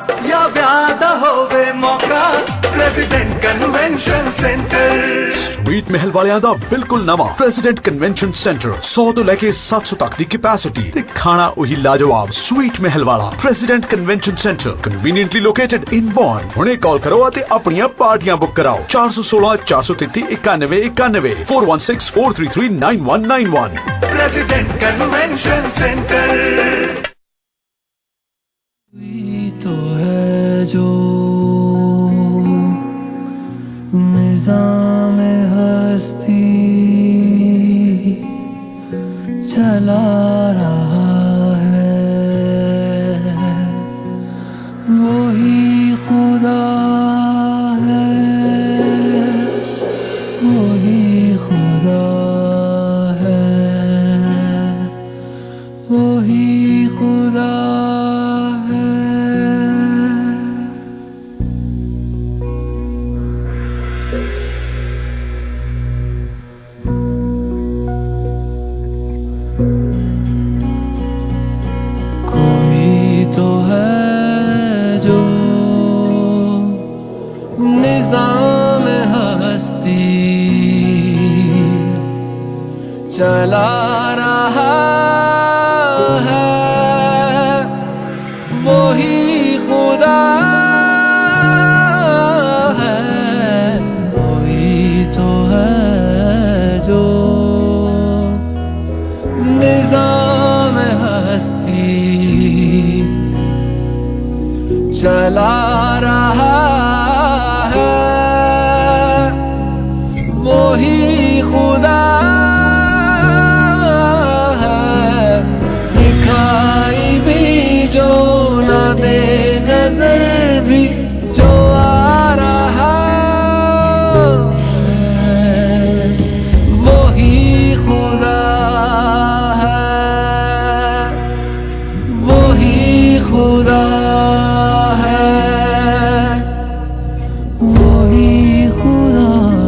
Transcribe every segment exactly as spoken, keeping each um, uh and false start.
या व्यादा होवे मौका प्रेसिडेंट कन्वेंशन सेंटर स्वीट महल वालियां दा बिल्कुल नवा प्रेसिडेंट कन्वेंशन सेंटर सौ तो लेके सात सौ तक दी कैपेसिटी ते खाना वही लाजवाब स्वीट महल वाला President Convention Centre conveniently located in born. हुणे कॉल करो ते अपनी पार्टियां बुक कराओ चार सौ सोलह चार सौ तैतीस इक्यानवे इक्यानवे four one six four three three nine one nine one. President Convention Centre. तो है जो निज़ाम हस्ती चला रहा है वही खुदा है वही खुदा है वही खुदा निज़ाम हस्ती चला रहा है वही खुदा है वही तो है जो निज़ाम हस्ती चला रहा वही खुदा है दिखाई भी जो न दे नजर भी जो आ रहा है वही खुदा है वही खुदा है वही खुदा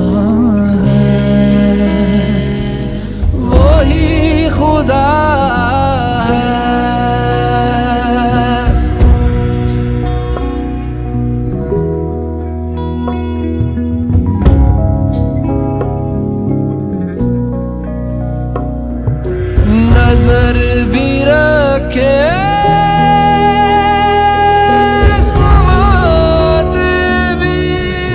खुदा है। नजर भी रखे समात भी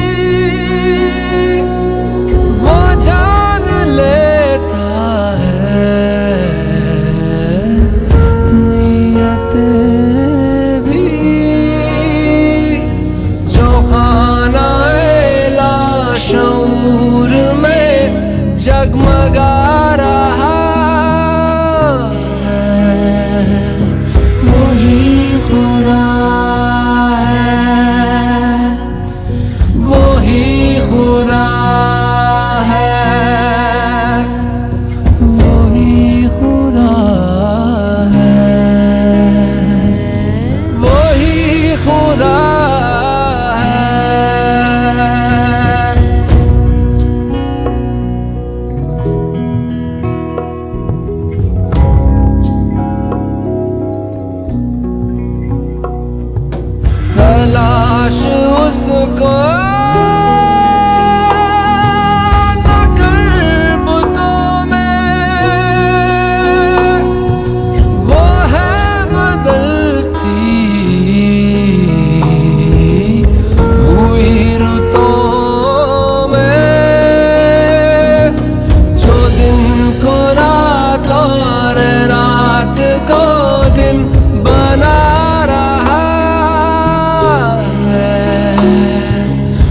वो जान लेता है भी जो खाना लाशऊर में जगमगा रहा है वही खुदा है वही खुदा है वही खुदा खुदा है। तलाश उसको न कर बुतों में वो है बदलती बना रहा है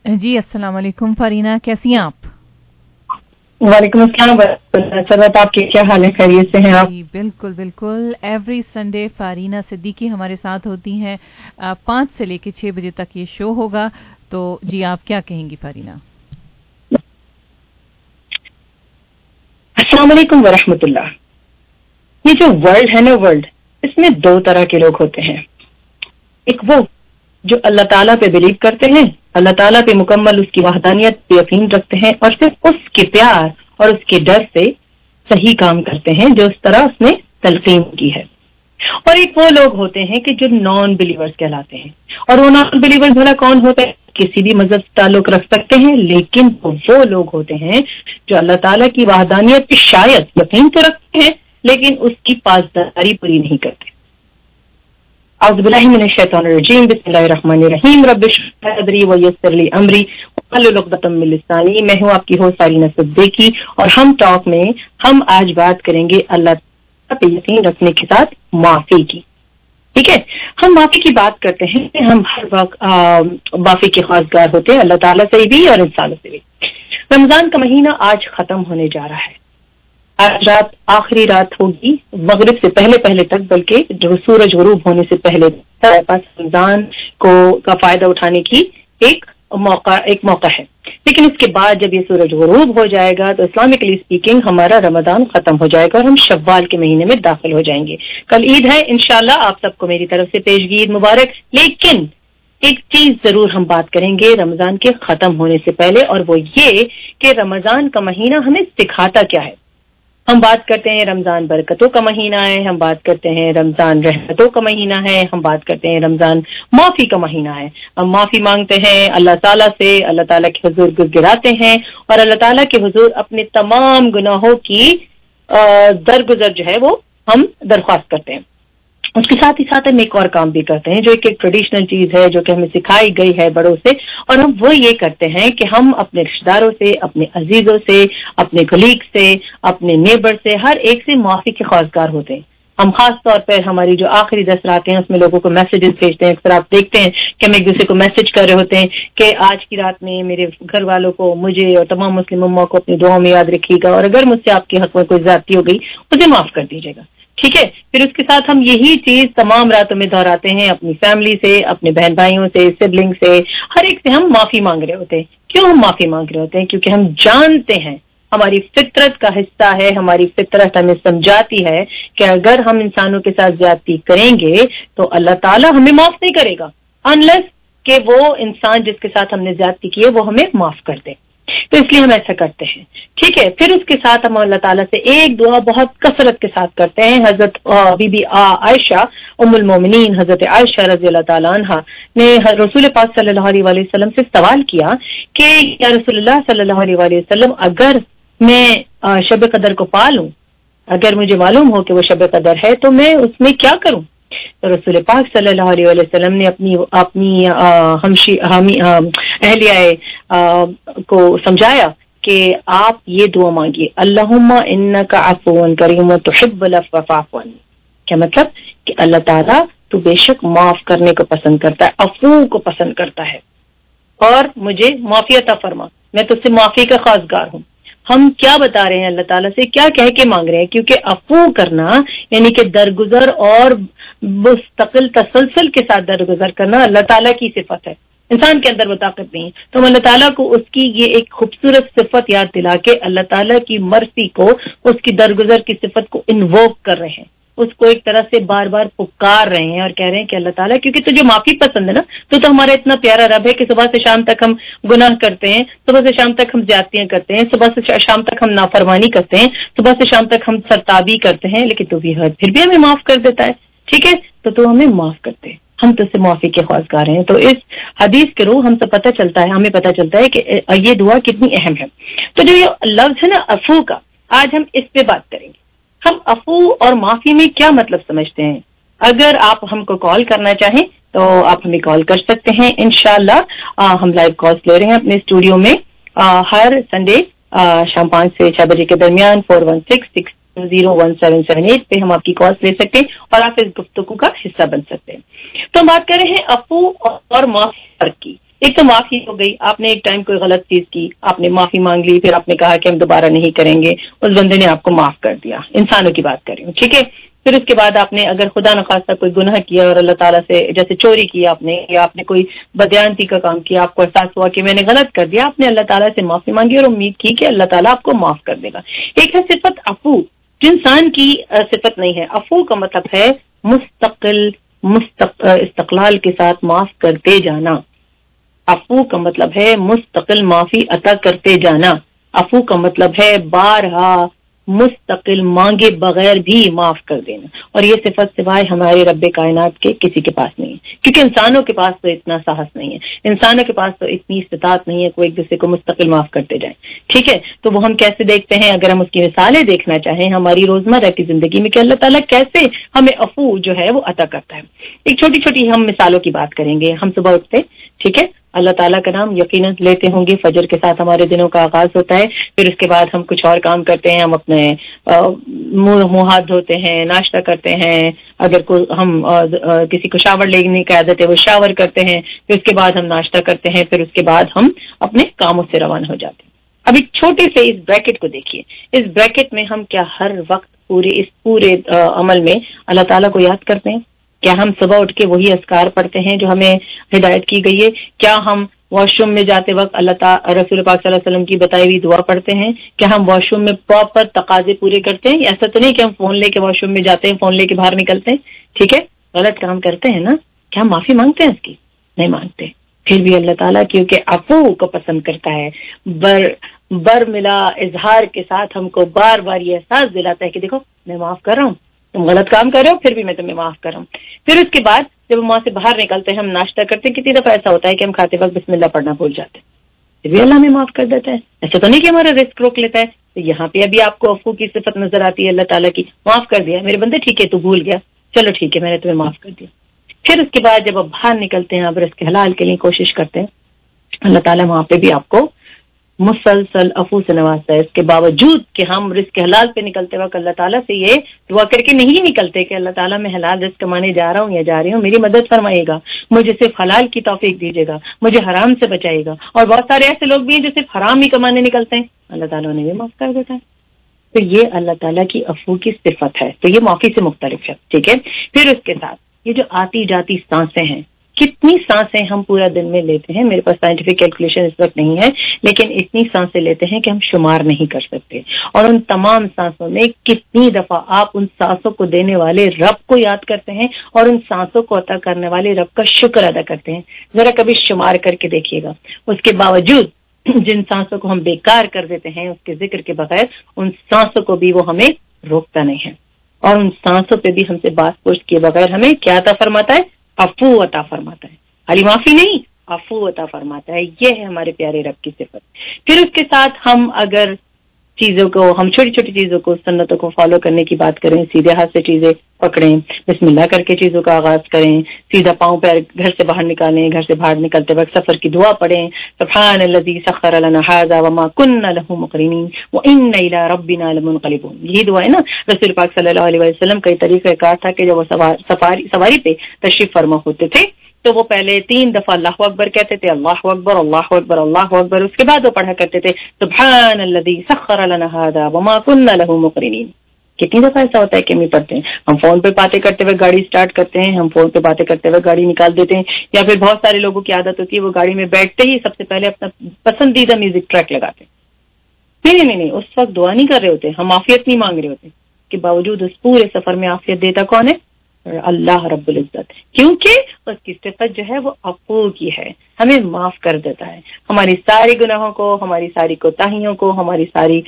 जी अस्सलाम वालेकुम फारीना, कैसी हैं आप? वालेकुम अस्सलाम। सर आपके क्या हाल है, खैरियत से हैं आप? जी बिल्कुल बिल्कुल। एवरी संडे फारीना सिद्दीकी हमारे साथ होती हैं, पाँच से लेकर छह बजे तक ये शो होगा। तो जी आप क्या कहेंगी फारीना? अस्सलाम वालेकुम वरहमतुल्लाह। ये जो वर्ल्ड है ना, वर्ल्ड, इसमें दो तरह के लोग होते हैं। एक वो जो अल्लाह ताला पे बिलीव करते हैं, अल्लाह ताला पे मुकम्मल उसकी वहदानियत पे यकीन रखते हैं और सिर्फ उसके प्यार और उसके डर से सही काम करते हैं जो उस तरह उसने तलकीन की है। और एक वो लोग होते हैं कि जो नॉन बिलीवर्स कहलाते हैं। और वो नॉन बिलीवर्स भला कौन होते हैं? किसी भी मजहब से ताल्लुक रख सकते हैं, लेकिन वो लोग होते हैं जो अल्लाह ताला की वहदानियत पे शायद यकीन तो रखते हैं लेकिन उसकी पासदारी पूरी नहीं करते। औज़ु बिल्लाहि मिनश शैतानिर रजीम, बिस्मिल्लाहिर रहमानिर रहीम, रब्बि इश्रह ली सदरी व यस्सिर ली अमरी वहलुल उक़दतम मिन लिसानी। मैं हूँ आपकी होस्ट फारीना सिद्दीकी और हम टॉक में हम आज बात करेंगे अल्लाह पे यकीन रखने के साथ माफी की। ठीक है, हम माफी की बात करते हैं, हम हर वक्त माफी के ख्वाहिशगार होते हैं, अल्लाह ताला से भी और इंसानों से भी। रमजान का महीना आज खत्म होने जा रहा है। आज रात आखिरी रात होगी, मगरिब से पहले पहले तक, बल्कि जो सूरज गुरूब होने से पहले तक पास रमजान को का फायदा उठाने की एक मौका एक मौका है। लेकिन इसके बाद जब ये सूरज गुरूब हो जाएगा तो इस्लामिकली स्पीकिंग हमारा रमजान खत्म हो जाएगा और हम शव्वाल के महीने में दाखिल हो जाएंगे। कल ईद है, इंशाल्लाह आप सबको मेरी तरफ से पेशगी ईद मुबारक। लेकिन एक चीज जरूर हम बात करेंगे रमजान के खत्म होने से पहले, और वो ये कि रमजान का महीना हमें सिखाता क्या है। हम बात करते हैं रमजान बरकतों का महीना है, हम बात करते हैं रमजान रहमतों का महीना है, हम बात करते हैं रमजान माफी का महीना है। हम माफी मांगते हैं अल्लाह ताला से, अल्लाह ताला के हुजूर गिड़गिड़ाते हैं और अल्लाह ताला के हुजूर अपने तमाम गुनाहों की दरगुजर जो है वो हम दरख्वास्त करते हैं। उसके साथ ही साथ हम एक और काम भी करते हैं जो एक एक ट्रेडिशनल चीज है जो कि हमें सिखाई गई है बड़ों से, और हम वो ये करते हैं कि हम अपने रिश्तेदारों से, अपने अजीजों से, अपने कलीग से, अपने नेबर से, हर एक से माफी के ख्वाहिशगार होते हैं। हम खास तौर पर हमारी जो आखिरी दस रातें हैं उसमें लोगों को मैसेजेस भेजते हैं। अक्सर आप देखते हैं कि हम एक दूसरे को मैसेज कर रहे होते हैं कि आज की रात में मेरे घर वालों को, मुझे और तमाम मुस्लिम उम्मा को अपनी दुआओं में याद रखिएगा, और अगर मुझसे आपके हक में कोई ज्यादती हो गई उसे माफ कर दीजिएगा। ठीक है, फिर उसके साथ हम यही चीज तमाम रातों में दोहराते हैं अपनी फैमिली से, अपने बहन भाइयों से, सिबलिंग से, हर एक से हम माफी मांग रहे होते हैं। क्यों हम माफी मांग रहे होते हैं? क्योंकि हम जानते हैं, हमारी फितरत का हिस्सा है, हमारी फितरत हमें समझाती है कि अगर हम इंसानों के साथ ज्यादती करेंगे तो अल्लाह ताला हमें माफ नहीं करेगा अनलेस कि वो इंसान जिसके साथ हमने ज्यादती की है वो हमें माफ कर दे। तो इसलिए हम ऐसा करते हैं। ठीक है, फिर उसके साथ हम अल्लाह ताला से एक दुआ बहुत कसरत के साथ करते हैं। हजरत बीबी आयशा उम्मुल मोमिनीन हजरत आयशा रज़ियल्लाहु ताला अन्हा ने रसूल पाक सल्लल्लाहु अलैहि वसल्लम से सवाल किया कि या रसूलुल्लाह सल्लल्लाहु अलैहि वसल्लम, अगर मैं शब कदर को पा लूं, अगर मुझे मालूम हो कि वो शब कदर है तो मैं उसमें क्या करूं? तो रसूल पाक सल्लल्लाहु अलैहि वसल्लम ने अपनी अपनी हमशी हामी अहलियाए को समझाया कि आप ये दुआ मांगिए, अल्लाहुम्मा इन्नका अफ़ुव्वुन करीमुन तुहिब्बुल अफ़्व फ़अफ़ु अन्नी। क्या मतलब कि अल्लाह ताला तू बेशक माफ करने को पसंद करता है, अफू को पसंद करता है, और मुझे माफी अता फरमा, मैं तुझसे माफी का ख्वाहिशगार हूँ। हम क्या बता रहे हैं अल्लाह ताला से, क्या कह के मांग रहे हैं? क्योंकि अफू करना यानी कि दरगुजर और मुस्तकिल तसलसल के साथ दरगुजर करना अल्लाह ताला की सिफत है, इंसान के अंदर वो ताकत नहीं है। तो हम अल्लाह ताला को उसकी ये एक खूबसूरत सिफत याद दिला के अल्लाह ताला की मर्सी को, उसकी दरगुजर की सिफत को इन्वोक कर रहे हैं, उसको एक तरह से बार बार पुकार रहे हैं और कह रहे हैं कि अल्लाह ताला, क्योंकि तुझे माफी पसंद है ना, तो तो हमारा इतना प्यारा रब है कि सुबह से शाम तक हम गुनाह करते हैं, सुबह से शाम तक हम ज्यादतियां करते हैं, सुबह से शाम तक हम नाफरमानी करते हैं, सुबह से शाम तक हम सरताबी करते हैं, लेकिन तू भी फिर भी हमें माफ कर देता है। ठीक है, तो तू हमें माफ करते हैं, हम तुझसे माफी के ख्वाहिशगार हैं। तो इस हदीस के रूह हमसे पता चलता है, हमें पता चलता है कि ये दुआ कितनी अहम है। तो जो ये लफ्ज है ना अफू का, आज हम इस पे बात करेंगे। हम अफू और माफी में क्या मतलब समझते हैं? अगर आप हमको कॉल करना चाहें तो आप हमें कॉल कर सकते हैं। इंशाल्लाह हम लाइव कॉल्स ले रहे हैं अपने स्टूडियो में आ, हर संडे शाम पाँच से छह बजे के दरमियान four one six six zero one seven seven eight पे हम आपकी कॉल्स ले सकते हैं और आप इस गुफ्तगू का हिस्सा बन सकते हैं। तो हम बात कर रहे हैं अफू और माफी की। ایک تو معافی ہو گئی، آپ نے ایک ٹائم کوئی غلط چیز کی، آپ نے معافی مانگ لی، پھر آپ نے کہا کہ ہم دوبارہ نہیں کریں گے، اس بندے نے آپ کو معاف کر دیا، انسانوں کی بات کر رہی ہوں، ٹھیک ہے. پھر اس کے بعد آپ نے اگر خدا نخواستہ کوئی گناہ کیا اور اللہ تعالیٰ سے، جیسے چوری کی آپ نے، یا آپ نے کوئی بدیانتی کا کام کیا، آپ کو احساس ہوا کہ میں نے غلط کر دیا، آپ نے اللہ تعالیٰ سے معافی مانگی اور امید کی کہ اللہ تعالیٰ آپ کو معاف کر دے گا. ایک ہے صفت عفو، جو انسان کی صفت نہیں ہے. عفو کا مطلب ہے مستقل مستق استقلال کے ساتھ معاف کرتے جانا. عفو کا مطلب ہے مستقل معافی عطا کرتے جانا. عفو کا مطلب ہے بارہا مستقل مانگے بغیر بھی معاف کر دینا. اور یہ صفت سوائے ہمارے رب کائنات کے کسی کے پاس نہیں ہے، کیونکہ انسانوں کے پاس تو اتنا ساہس نہیں ہے، انسانوں کے پاس تو اتنی استطاعت نہیں ہے کہ وہ ایک دوسرے کو مستقل معاف کرتے جائیں. ٹھیک ہے، تو وہ ہم کیسے دیکھتے ہیں؟ اگر ہم اس کی مثالیں دیکھنا چاہیں ہماری روزمرہ کی زندگی میں کہ اللہ تعالیٰ کیسے ہمیں عفو جو ہے وہ عطا کرتا ہے. ایک چھوٹی چھوٹی ہم مثالوں کی بات کریں گے. ہم صبح اٹھتے، ٹھیک ہے، اللہ تعالیٰ کا نام یقیناً لیتے ہوں گے، فجر کے ساتھ ہمارے دنوں کا آغاز ہوتا ہے. پھر اس کے بعد ہم کچھ اور کام کرتے ہیں، ہم اپنے منہ منہ ہاتھ دھوتے ہیں، ناشتہ کرتے ہیں، اگر کوئی ہم کسی کو شاور لینے کی عادت ہے وہ شاور کرتے ہیں، پھر اس کے بعد ہم ناشتہ کرتے ہیں، پھر اس کے بعد ہم اپنے کاموں سے روانہ ہو جاتے ہیں. اب ایک چھوٹے سے اس بریکٹ کو دیکھیے، اس بریکٹ میں ہم کیا ہر وقت پورے اس پورے عمل میں اللہ تعالیٰ کو یاد کرتے ہیں؟ کیا ہم صبح اٹھ کے وہی اذکار پڑھتے ہیں جو ہمیں ہدایت کی گئی ہے؟ کیا ہم واش روم میں جاتے وقت اللہ تعالی رسول پاک صلی اللہ علیہ وسلم کی بتائی ہوئی دعا پڑھتے ہیں؟ کیا ہم واش روم میں پراپر تقاضے پورے کرتے ہیں؟ ایسا تو نہیں کہ ہم فون لے کے واش روم میں جاتے ہیں، فون لے کے باہر نکلتے ہیں، ٹھیک ہے، غلط کام کرتے ہیں نا. کیا ہم معافی مانگتے ہیں اس کی؟ نہیں مانگتے. پھر بھی اللہ تعالیٰ کیونکہ عفو کو پسند کرتا ہے، بر بر ملا اظہار کے ساتھ ہم کو بار بار یہ احساس دلاتا ہے کہ دیکھو میں معاف کر رہا ہوں، تم غلط کام کر رہے ہو پھر بھی میں تمہیں معاف کر رہا ہوں. پھر اس کے بعد جب ہم وہاں سے باہر نکلتے ہیں، ہم ناشتہ کرتے ہیں، کتنی دفعہ ایسا ہوتا ہے کہ ہم کھاتے وقت بسم اللہ پڑھنا بھول جاتے ہیں، پھر بھی اللہ ہمیں معاف کر دیتا ہے. ایسا تو نہیں کہ ہمارا رزق روک لیتا ہے. تو یہاں پہ ابھی آپ کو عفو کی صفت نظر آتی ہے اللہ تعالیٰ کی، معاف کر دیا میرے بندے، ٹھیک ہے تو بھول گیا، چلو ٹھیک ہے میں نے تمہیں معاف کر دیا. پھر اس کے بعد جب آپ باہر نکلتے ہیں، آپ رزق حلال کے لیے کوشش کرتے ہیں، اللہ تعالیٰ وہاں پہ بھی آپ کو مسلسل عفو سے نوازتا ہے. اس کے باوجود کہ ہم رزق حلال پہ نکلتے وقت اللہ تعالیٰ سے یہ دعا کر کے نہیں نکلتے کہ اللہ تعالیٰ میں حلال رزق کمانے جا رہا ہوں یا جا رہی ہوں، میری مدد فرمائے گا، مجھے صرف حلال کی توفیق دیجیے گا، مجھے حرام سے بچائے گا. اور بہت سارے ایسے لوگ بھی ہیں جو صرف حرام ہی کمانے نکلتے ہیں، اللہ تعالیٰ نے بھی معاف کر دیتا ہے. تو یہ اللہ تعالیٰ کی عفو کی صفت ہے. تو یہ معافی سے مختلف ہے، ٹھیک ہے. پھر اس کے ساتھ یہ جو آتی جاتی سانسیں ہیں، کتنی سانسیں ہم پورا دن میں لیتے ہیں؟ میرے پاس سائنٹیفک کیلکولیشن اس وقت نہیں ہے، لیکن اتنی سانسیں لیتے ہیں کہ ہم شمار نہیں کر سکتے. اور ان تمام سانسوں میں کتنی دفعہ آپ ان سانسوں کو دینے والے رب کو یاد کرتے ہیں اور ان سانسوں کو عطا کرنے والے رب کا شکر ادا کرتے ہیں؟ ذرا کبھی شمار کر کے دیکھیے گا. اس کے باوجود جن سانسوں کو ہم بیکار کر دیتے ہیں اس کے ذکر کے بغیر، ان سانسوں کو بھی وہ ہمیں روکتا نہیں ہے. اور ان سانسوں پہ بھی ہم سے بات پوچھ کیے بغیر ہمیں کیا عطا فرماتا ہے؟ عفو عطا فرماتا ہے. خالی معافی نہیں، عفو عطا فرماتا ہے. یہ ہے ہمارے پیارے رب کی صفت. پھر اس کے ساتھ ہم اگر چیزوں کو، ہم چھوٹی چھوٹی چیزوں کو، سنتوں کو فالو کرنے کی بات کریں، سیدھے ہاتھ سے چیزیں پکڑیں، بسم اللہ کر کے چیزوں کا آغاز کریں، سیدھا پاؤں پیر گھر سے باہر نکالیں، گھر سے باہر نکلتے وقت سفر کی دعا پڑھیں، سبحان الذی سخر لنا ھذا وما كنا له مقرنین وإنا إلی ربنا لمنقلبون. یہی دعا ہے نا. رسول پاک صلی اللہ علیہ وسلم کا طریقہ کار تھا کہ جب وہ سواری سواری پہ تشریف فرما ہوتے تھے تو وہ پہلے تین دفعہ اللہ اکبر کہتے تھے، اللہ اکبر اللہ اکبر اللہ اکبر. اس کے بعد وہ پڑھا کرتے تھے سبحان الذی سخر لنا ھذا وما كنا له مقرنین. کتنی دفعہ ایسا ہوتا ہے کہ ہم پڑھتے ہیں، ہم فون پہ باتیں کرتے ہوئے گاڑی سٹارٹ کرتے ہیں، ہم فون پہ باتیں کرتے ہوئے گاڑی نکال دیتے ہیں، یا پھر بہت سارے لوگوں کی عادت ہوتی ہے وہ گاڑی میں بیٹھتے ہی سب سے پہلے اپنا پسندیدہ میوزک ٹریک لگاتے ہیں. نہیں نہیں نہیں، اس وقت دعا نہیں کر رہے ہوتے، ہم عافیت نہیں مانگ رہے ہوتے. کے باوجود اس پورے سفر میں عافیت دیتا کون ہے؟ اللہ رب العزت. کیونکہ اس کی صفت جو ہے وہ عفو کی ہے، ہمیں معاف کر دیتا ہے. ہماری ساری گناہوں کو، ہماری ساری کوتاہیوں کو، ہماری ساری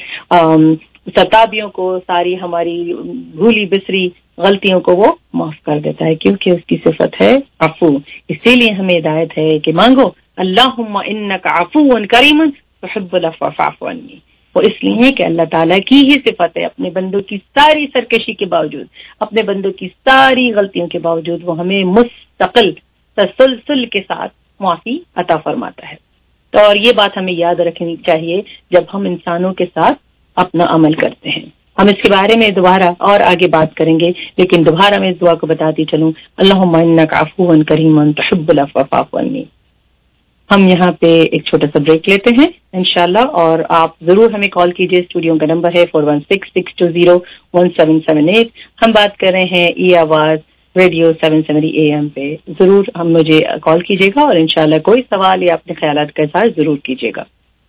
ستابیوں کو، ساری ہماری بھولی بسری غلطیوں کو وہ معاف کر دیتا ہے، کیونکہ اس کی صفت ہے عفو. اسی لیے ہمیں ہدایت ہے کہ مانگو اللہم انک عفو کریم تحب العفو فاعف عنی. وہ اس لیے کہ اللہ تعالیٰ کی ہی صفت ہے، اپنے بندوں کی ساری سرکشی کے باوجود، اپنے بندوں کی ساری غلطیوں کے باوجود وہ ہمیں مستقل تسلسل کے ساتھ معافی عطا فرماتا ہے. تو اور یہ بات ہمیں یاد رکھنی چاہیے جب ہم انسانوں کے ساتھ اپنا عمل کرتے ہیں. ہم اس کے بارے میں دوبارہ اور آگے بات کریں گے، لیکن دوبارہ میں اس دعا کو بتاتی چلوں، اللہم انک عفو کریم تحب العفو فاعف عنی. ہم یہاں پہ ایک چھوٹا سا بریک لیتے ہیں انشاءاللہ، اور آپ ضرور ہمیں کال کیجیے. اسٹوڈیو کا نمبر ہے four one six six two zero one seven seven eight. ہم بات کر رہے ہیں E Awaaz radio seven seventy A M پہ. ضرور ہم مجھے کال کیجیے گا اور انشاءاللہ کوئی سوال یا اپنے خیالات کا اظہار ضرور کیجیے گا.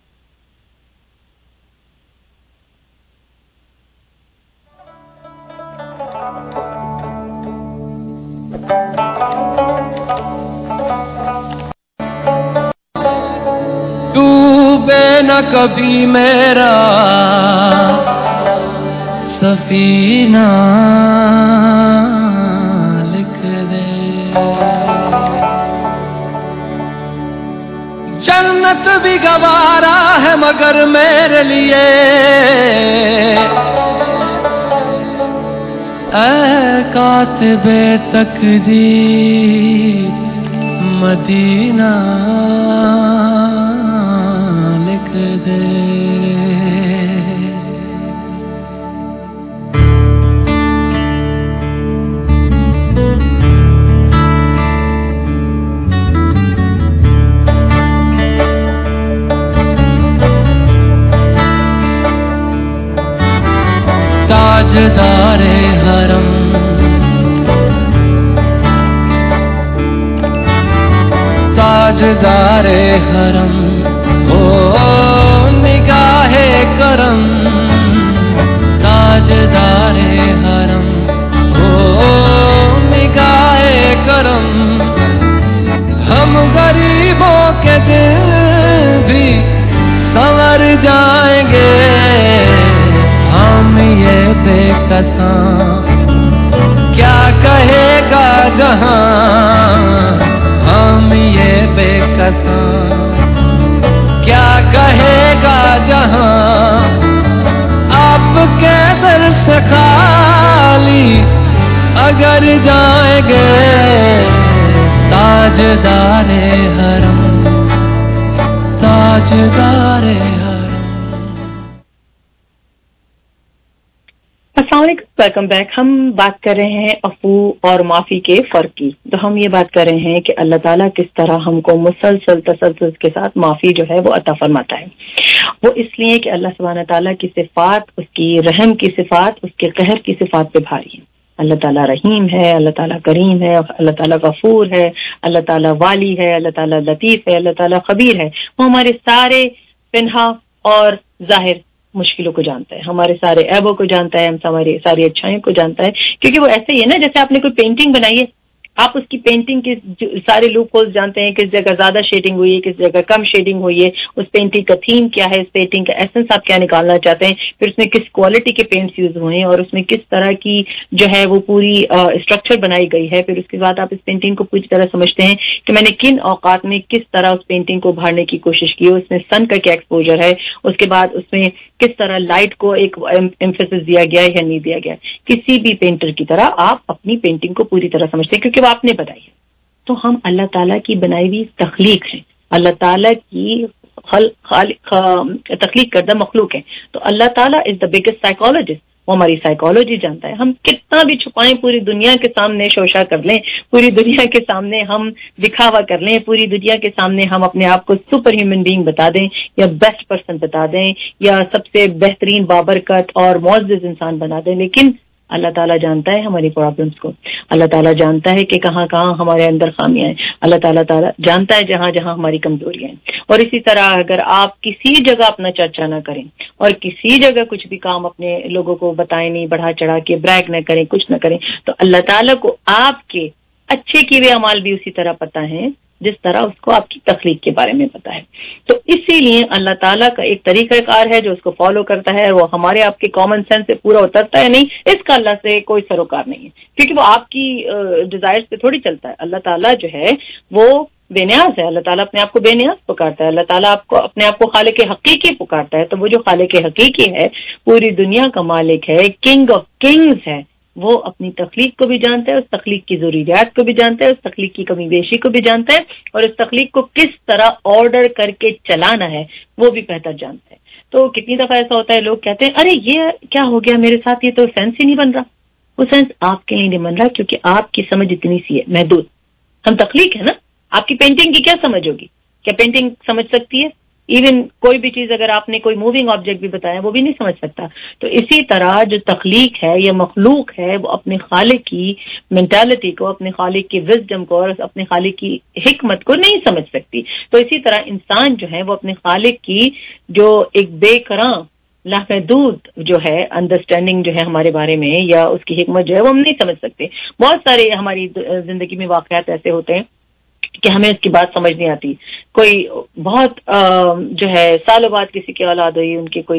ڈوبے نہ کبھی میرا سفینہ لکھ دے، جنت بھی گوارا ہے مگر میرے لیے اے کاتب تقدیر مدینہ لکھ دے. تاجدار حرم تاجدار حرم او نگاہ کرم، تاجدار حرم او نگاہ کرم. ہم غریبوں کے دل بھی سنور جائیں گے، ہم یہ بے قسم کیا کہے گا جہاں، ہم یہ بے قسم کیا کہے گا جہاں. آپ کے در سے خالی اگر جائیں گے، تاجدار حرم تاجدار حرم. السلام علیکم، ویلکم بیک. ہم بات کر رہے ہیں عفو اور معافی کے فرق کی. تو ہم یہ بات کر رہے ہیں کہ اللہ تعالیٰ کس طرح ہم کو مسلسل تسلسل کے ساتھ معافی جو ہے وہ عطا فرماتا ہے. وہ اس لیے کہ اللہ سبحانہ تعالیٰ کی صفات، اس کی رحم کی صفات، اس کے قہر کی صفات پہ بھاری ہے. اللہ تعالیٰ رحیم ہے، اللہ تعالیٰ کریم ہے، اللہ تعالیٰ غفور ہے، اللہ تعالیٰ والی ہے، اللہ تعالیٰ لطیف ہے، اللہ تعالیٰ خبیر ہے. وہ ہمارے سارے پنہا اور ظاہر مشکلوں کو جانتا ہے، ہمارے سارے عیبوں کو جانتا ہے، ہم ہماری ساری اچھائیوں کو جانتا ہے. کیونکہ وہ ایسے ہی ہے نا، جیسے آپ نے کوئی پینٹنگ بنائی ہے، آپ اس کی پینٹنگ کے سارے لوپ ہولز جانتے ہیں، کس جگہ زیادہ شیڈنگ ہوئی ہے، کس جگہ کم شیڈنگ ہوئی ہے، اس پینٹنگ کا تھیم کیا ہے، اس پینٹنگ کا ایسنس آپ کیا نکالنا چاہتے ہیں، پھر اس میں کس کوالٹی کے پینٹس یوز ہوئے ہیں اور اس میں کس طرح کی جو ہے وہ پوری اسٹرکچر بنائی گئی ہے. پھر اس کے بعد آپ اس پینٹنگ کو پوری طرح سمجھتے ہیں کہ میں نے کن اوقات میں کس طرح اس پینٹنگ کو ابھارنے کی کوشش کی ہے، اس میں سن کا کیا ایکسپوجر ہے، اس کے بعد اس میں کس طرح لائٹ کو ایک ایمفیسس دیا گیا ہے یا نہیں دیا گیا. کسی بھی پینٹر کی طرح آپ اپنی پینٹنگ کو پوری طرح سمجھتے ہیں کیونکہ وہ آپ نے بتائی ہے. تو ہم اللہ تعالیٰ کی بنائی ہوئی تخلیق ہیں، اللہ تعالیٰ کی تخلیق کردہ مخلوق ہیں. تو اللہ تعالیٰ از دا بگیسٹ سائیکالوجسٹ، وہ ہماری سائیکالوجی جانتا ہے. ہم کتنا بھی چھپائیں، پوری دنیا کے سامنے شوشا کر لیں، پوری دنیا کے سامنے ہم دکھاوا کر لیں، پوری دنیا کے سامنے ہم اپنے آپ کو سپر ہیومن بینگ بتا دیں یا بیسٹ پرسن بتا دیں یا سب سے بہترین بابرکت اور معزز انسان بنا دیں، لیکن اللہ تعالیٰ جانتا ہے ہماری پرابلمس کو. اللہ تعالیٰ جانتا ہے کہ کہاں کہاں ہمارے اندر خامیاں ہیں. اللہ تعالیٰ تعالیٰ جانتا ہے جہاں جہاں ہماری کمزوریاں ہیں. اور اسی طرح اگر آپ کسی جگہ اپنا چرچا نہ کریں اور کسی جگہ کچھ بھی کام اپنے لوگوں کو بتائیں نہیں، بڑھا چڑھا کے بریک نہ کریں، کچھ نہ کریں، تو اللہ تعالیٰ کو آپ کے اچھے کیے ہوئے اعمال بھی اسی طرح پتہ ہیں جس طرح اس کو آپ کی تخلیق کے بارے میں پتا ہے. تو اسی لیے اللہ تعالیٰ کا ایک طریقہ کار ہے جو اس کو فالو کرتا ہے، وہ ہمارے آپ کے کامن سینس سے پورا اترتا ہے نہیں، اس کا اللہ سے کوئی سروکار نہیں ہے، کیونکہ وہ آپ کی ڈیزائر سے تھوڑی چلتا ہے. اللہ تعالیٰ جو ہے وہ بے نیاز ہے، اللہ تعالیٰ اپنے آپ کو بے نیاز پکارتا ہے، اللہ تعالیٰ آپ کو اپنے آپ کو خالق حقیقی پکارتا ہے. تو وہ جو خالق حقیقی ہے، پوری دنیا کا مالک ہے، کنگ آف کنگز ہے، وہ اپنی تخلیق کو بھی جانتا ہے، اس تخلیق کی ضروریات کو بھی جانتا ہے، اس تخلیق کی کمی بیشی کو بھی جانتا ہے، اور اس تخلیق کو کس طرح آرڈر کر کے چلانا ہے وہ بھی بہتر جانتا ہے. تو کتنی دفعہ ایسا ہوتا ہے لوگ کہتے ہیں ارے یہ کیا ہو گیا میرے ساتھ، یہ تو سینس ہی نہیں بن رہا. وہ سینس آپ کے لیے نہیں بن رہا کیونکہ آپ کی سمجھ اتنی سی ہے، محدود. ہم تخلیق ہے نا، آپ کی پینٹنگ کی کیا سمجھ ہوگی؟ क्या पेंटिंग समझ सकती है? ایون کوئی بھی چیز اگر آپ نے کوئی موونگ آبجیکٹ بھی بتایا وہ بھی نہیں سمجھ سکتا. تو اسی طرح جو تخلیق ہے یا مخلوق ہے وہ اپنے خالق کی مینٹالٹی کو، اپنے خالق کی وزڈم کو اور اپنے خالق کی حکمت کو نہیں سمجھ سکتی. تو اسی طرح انسان جو ہے وہ اپنے خالق کی جو ایک بے کراں لامحدود جو ہے انڈرسٹینڈنگ جو ہے ہمارے بارے میں یا اس کی حکمت جو ہے وہ ہم نہیں سمجھ سکتے. بہت سارے ہماری زندگی میں واقعات ایسے ہوتے ہیں کہ ہمیں اس کی بات سمجھ نہیں آتی. کوئی بہت جو ہے سالوں بعد کسی کی اولاد ہوئی، ان کی کوئی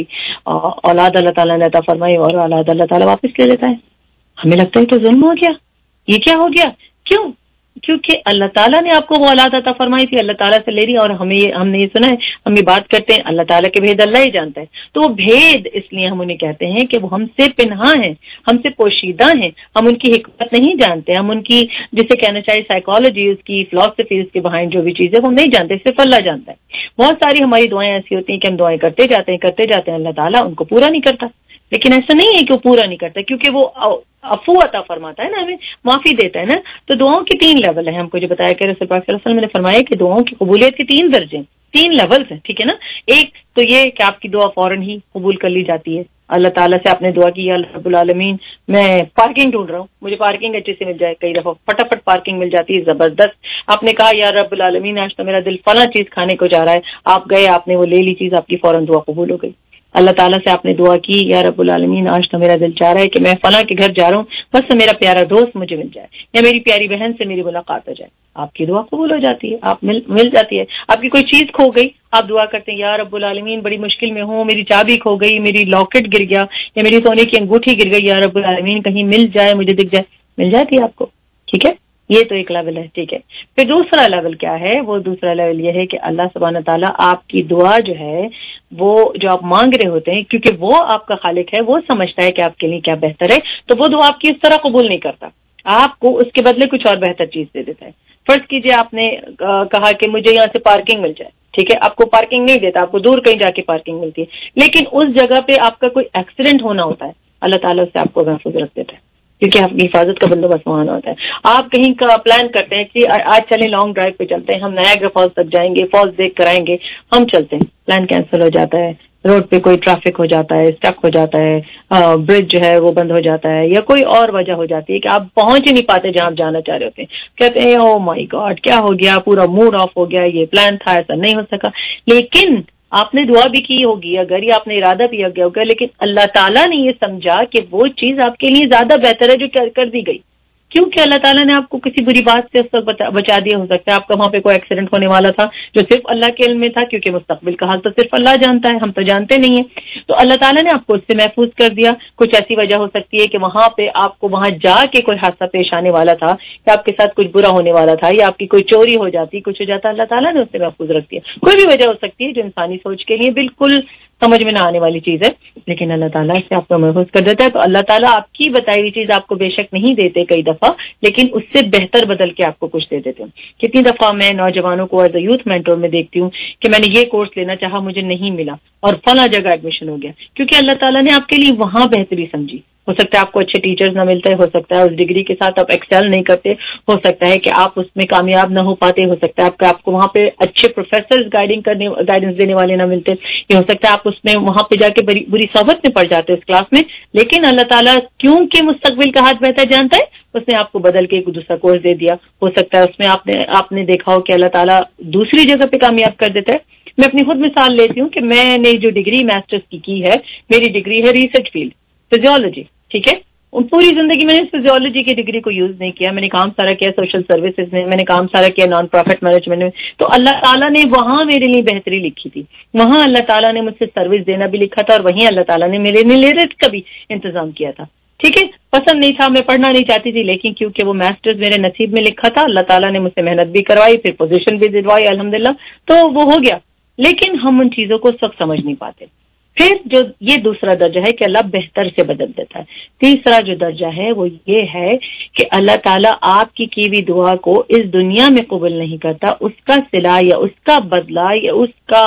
اولاد اللہ تعالیٰ نے عطا فرمائی اور اولاد اللہ تعالیٰ واپس لے لیتا ہے. ہمیں لگتا ہے تو ظلم ہو گیا، یہ کیا ہو گیا؟ کیوں؟ کیونکہ اللہ تعالیٰ نے آپ کو وہ اولاد عطا فرمائی تھی، اللہ تعالیٰ سے لے رہی، اور ہمیں ہم نے یہ سنا ہے، ہم یہ بات کرتے ہیں اللہ تعالیٰ کے بھید اللہ ہی جانتا ہے. تو وہ بھید اس لیے ہم انہیں کہتے ہیں کہ وہ ہم سے پنہاں ہیں، ہم سے پوشیدہ ہیں، ہم ان کی حکمت نہیں جانتے، ہم ان کی جسے کہنا چاہیے سائیکالوجی، اس کی فلاسفی، اس کے بہائنڈ جو بھی چیزیں وہ ہم نہیں جانتے، صرف اللہ جانتا ہے. بہت ساری ہماری دعائیں ایسی ہوتی ہیں کہ ہم دعائیں کرتے جاتے ہیں کرتے جاتے ہیں، اللہ تعالیٰ ان کو پورا نہیں کرتا. لیکن ایسا نہیں ہے کہ وہ پورا نہیں کرتا، کیونکہ وہ عفو عطا فرماتا ہے نا، ہمیں معافی دیتا ہے نا. تو دعاؤں کے تین لیول ہیں، ہم کو جو بتایا کہ رسول پاک صلی اللہ علیہ وسلم نے فرمایا کہ دعاؤں کی قبولیت کے تین درجے، تین لیولز ہیں، ٹھیک ہے نا. ایک تو یہ کہ آپ کی دعا فوراً ہی قبول کر لی جاتی ہے. اللہ تعالیٰ سے آپ نے دعا کی، یا اللہ رب العالمین میں پارکنگ ڈھونڈ رہا ہوں، مجھے پارکنگ اچھے سے مل جائے. کئی دفعہ فٹافٹ پارکنگ مل جاتی ہے، زبردست. آپ نے کہا یا رب العالمین آج تو میرا دل فلاں چیز کھانے کو جا رہا ہے، آپ گئے، آپ نے وہ لے لی چیز، آپ کی فوراً دعا قبول ہو گئی. اللہ تعالیٰ سے آپ نے دعا کی یا رب العالمین آج تو میرا دل چاہ رہا ہے کہ میں فلاں کے گھر جا رہا ہوں، بس میرا پیارا دوست مجھے مل جائے یا میری پیاری بہن سے میری ملاقات ہو جائے. آپ کی دعا قبول ہو جاتی ہے، آپ مل مل جاتی ہے. آپ کی کوئی چیز کھو گئی، آپ دعا کرتے ہیں یا رب العالمین بڑی مشکل میں ہوں، میری چابی کھو گئی، میری لاکٹ گر گیا یا میری سونے کی انگوٹھی گر گئی، یا رب العالمین کہیں مل جائے، مجھے دکھ جائے. مل جاتی ہے آپ کو، ٹھیک ہے. یہ تو ایک لیول ہے، ٹھیک ہے. پھر دوسرا لیول کیا ہے؟ وہ دوسرا لیول یہ ہے کہ اللہ سبحانہ تعالیٰ آپ کی دعا جو ہے وہ جو آپ مانگ رہے ہوتے ہیں، کیونکہ وہ آپ کا خالق ہے، وہ سمجھتا ہے کہ آپ کے لیے کیا بہتر ہے، تو وہ دعا آپ کی اس طرح قبول نہیں کرتا، آپ کو اس کے بدلے کچھ اور بہتر چیز دے دیتا ہے. فرض کیجئے آپ نے کہا کہ مجھے یہاں سے پارکنگ مل جائے، ٹھیک ہے. آپ کو پارکنگ نہیں دیتا، آپ کو دور کہیں جا کے پارکنگ ملتی ہے، لیکن اس جگہ پہ آپ کا کوئی ایکسیڈنٹ ہونا ہوتا ہے، اللہ تعالیٰ اس سے آپ کو محفوظ رکھ دیتا ہے، کیونکہ آپ کی حفاظت کا بندوبست وہاں ہوتا ہے. آپ کہیں کا پلان کرتے ہیں کہ آج چلیں لانگ ڈرائیو پہ چلتے ہیں، ہم نایاگرا فالز تک جائیں گے، فالز دیکھ کر آئیں گے، ہم چلتے ہیں، پلان کینسل ہو جاتا ہے، روڈ پہ کوئی ٹریفک ہو جاتا ہے، اسٹک ہو جاتا ہے، برج جو ہے وہ بند ہو جاتا ہے، یا کوئی اور وجہ ہو جاتی ہے کہ آپ پہنچ ہی نہیں پاتے جہاں آپ جانا چاہ رہے ہوتے ہیں. کہتے ہیں او مائی گاڈ کیا ہو گیا، پورا موڈ آف ہو گیا، یہ پلان تھا، ایسا نہیں ہو سکا. لیکن آپ نے دعا بھی کی ہوگی اگر، یا آپ نے ارادہ بھی کیا ہوگا، لیکن اللہ تعالیٰ نے یہ سمجھا کہ وہ چیز آپ کے لیے زیادہ بہتر ہے جو کر دی گئی، کیونکہ اللہ تعالیٰ نے آپ کو کسی بری بات سے اس وقت بچا دیا. ہو سکتا ہے آپ کا وہاں پہ کوئی ایکسیڈنٹ ہونے والا تھا جو صرف اللہ کے علم میں تھا، کیونکہ مستقبل کا حال تو صرف اللہ جانتا ہے، ہم تو جانتے نہیں ہیں. تو اللہ تعالیٰ نے آپ کو اس سے محفوظ کر دیا. کچھ ایسی وجہ ہو سکتی ہے کہ وہاں پہ آپ کو وہاں جا کے کوئی حادثہ پیش آنے والا تھا، کہ آپ کے ساتھ کچھ برا ہونے والا تھا، یا آپ کی کوئی چوری ہو جاتی، کچھ ہو جاتا، اللہ تعالیٰ نے اس سے محفوظ رکھ دیا. کوئی بھی وجہ ہو سکتی ہے جو انسانی سوچ کے لیے بالکل سمجھ میں نہ آنے والی چیز ہے، لیکن اللہ تعالیٰ سے آپ کو محفوظ کر دیتا ہے. تو اللہ تعالیٰ آپ کی بتائی ہوئی چیز آپ کو بے شک نہیں دیتے کئی دفعہ، لیکن اس سے بہتر بدل کے آپ کو کچھ دے دیتے ہیں. کتنی دفعہ میں نوجوانوں کو ایز اے یوتھ مینٹور میں دیکھتی ہوں کہ میں نے یہ کورس لینا چاہا، مجھے نہیں ملا اور فلاں جگہ ایڈمیشن ہو گیا، کیونکہ اللہ تعالیٰ نے آپ کے لیے وہاں بہتری سمجھی. ہو سکتا ہے آپ کو اچھے ٹیچرز نہ ملتے، ہو سکتا ہے اس ڈگری کے ساتھ آپ ایکسل نہیں کرتے، ہو سکتا ہے کہ آپ اس میں کامیاب نہ ہو پاتے، ہو سکتا ہے آپ, آپ کو وہاں پہ اچھے پروفیسرز گائیڈنگ کرنے گائیڈنس دینے والے نہ ملتے، یہ ہو سکتا ہے آپ اس میں وہاں پہ جا کے بری بری صحبت میں پڑ جاتے اس کلاس میں. لیکن اللہ تعالیٰ کیونکہ مستقبل کا ہاتھ بہتر جانتا ہے، اس نے آپ کو بدل کے ایک دوسرا کورس دے دیا. ہو سکتا ہے اس میں آپ نے آپ نے دیکھا ہو کہ اللہ تعالیٰ دوسری جگہ پہ کامیاب کر دیتا ہے. میں اپنی خود مثال لیتی ہوں کہ میں نے جو ڈگری ماسٹرز کی کی ہے، میری ڈگری ہے ریسرچ فیلڈ فزیولوجی، ٹھیک ہے. پوری زندگی میں نے فزیولوجی کی ڈگری کو یوز نہیں کیا، میں نے کام سارا کیا سوشل سروسز میں، میں نے کام سارا کیا نان پروفٹ مینجمنٹ میں. تو اللہ تعالیٰ نے وہاں میرے لیے بہتری لکھی تھی، وہاں اللہ تعالیٰ نے مجھ سے سروس دینا بھی لکھا تھا، اور وہیں اللہ تعالیٰ نے میرے لیے میرٹ کا بھی انتظام کیا تھا. ٹھیک ہے، پسند نہیں تھا، میں پڑھنا نہیں چاہتی تھی، لیکن کیونکہ وہ ماسٹرز میرے نصیب میں لکھا تھا، اللہ تعالیٰ نے مجھ سے محنت بھی کروائی، پھر پوزیشن بھی دلوائی الحمدللہ، تو وہ ہو گیا. لیکن ہم ان چیزوں کو سب سمجھ نہیں پاتے. پھر جو یہ دوسرا درجہ ہے کہ اللہ بہتر سے بدل دیتا ہے. تیسرا جو درجہ ہے وہ یہ ہے کہ اللہ تعالیٰ آپ کی کی ہوئی دعا کو اس دنیا میں قبول نہیں کرتا، اس کا صلہ یا اس کا بدلہ یا اس کا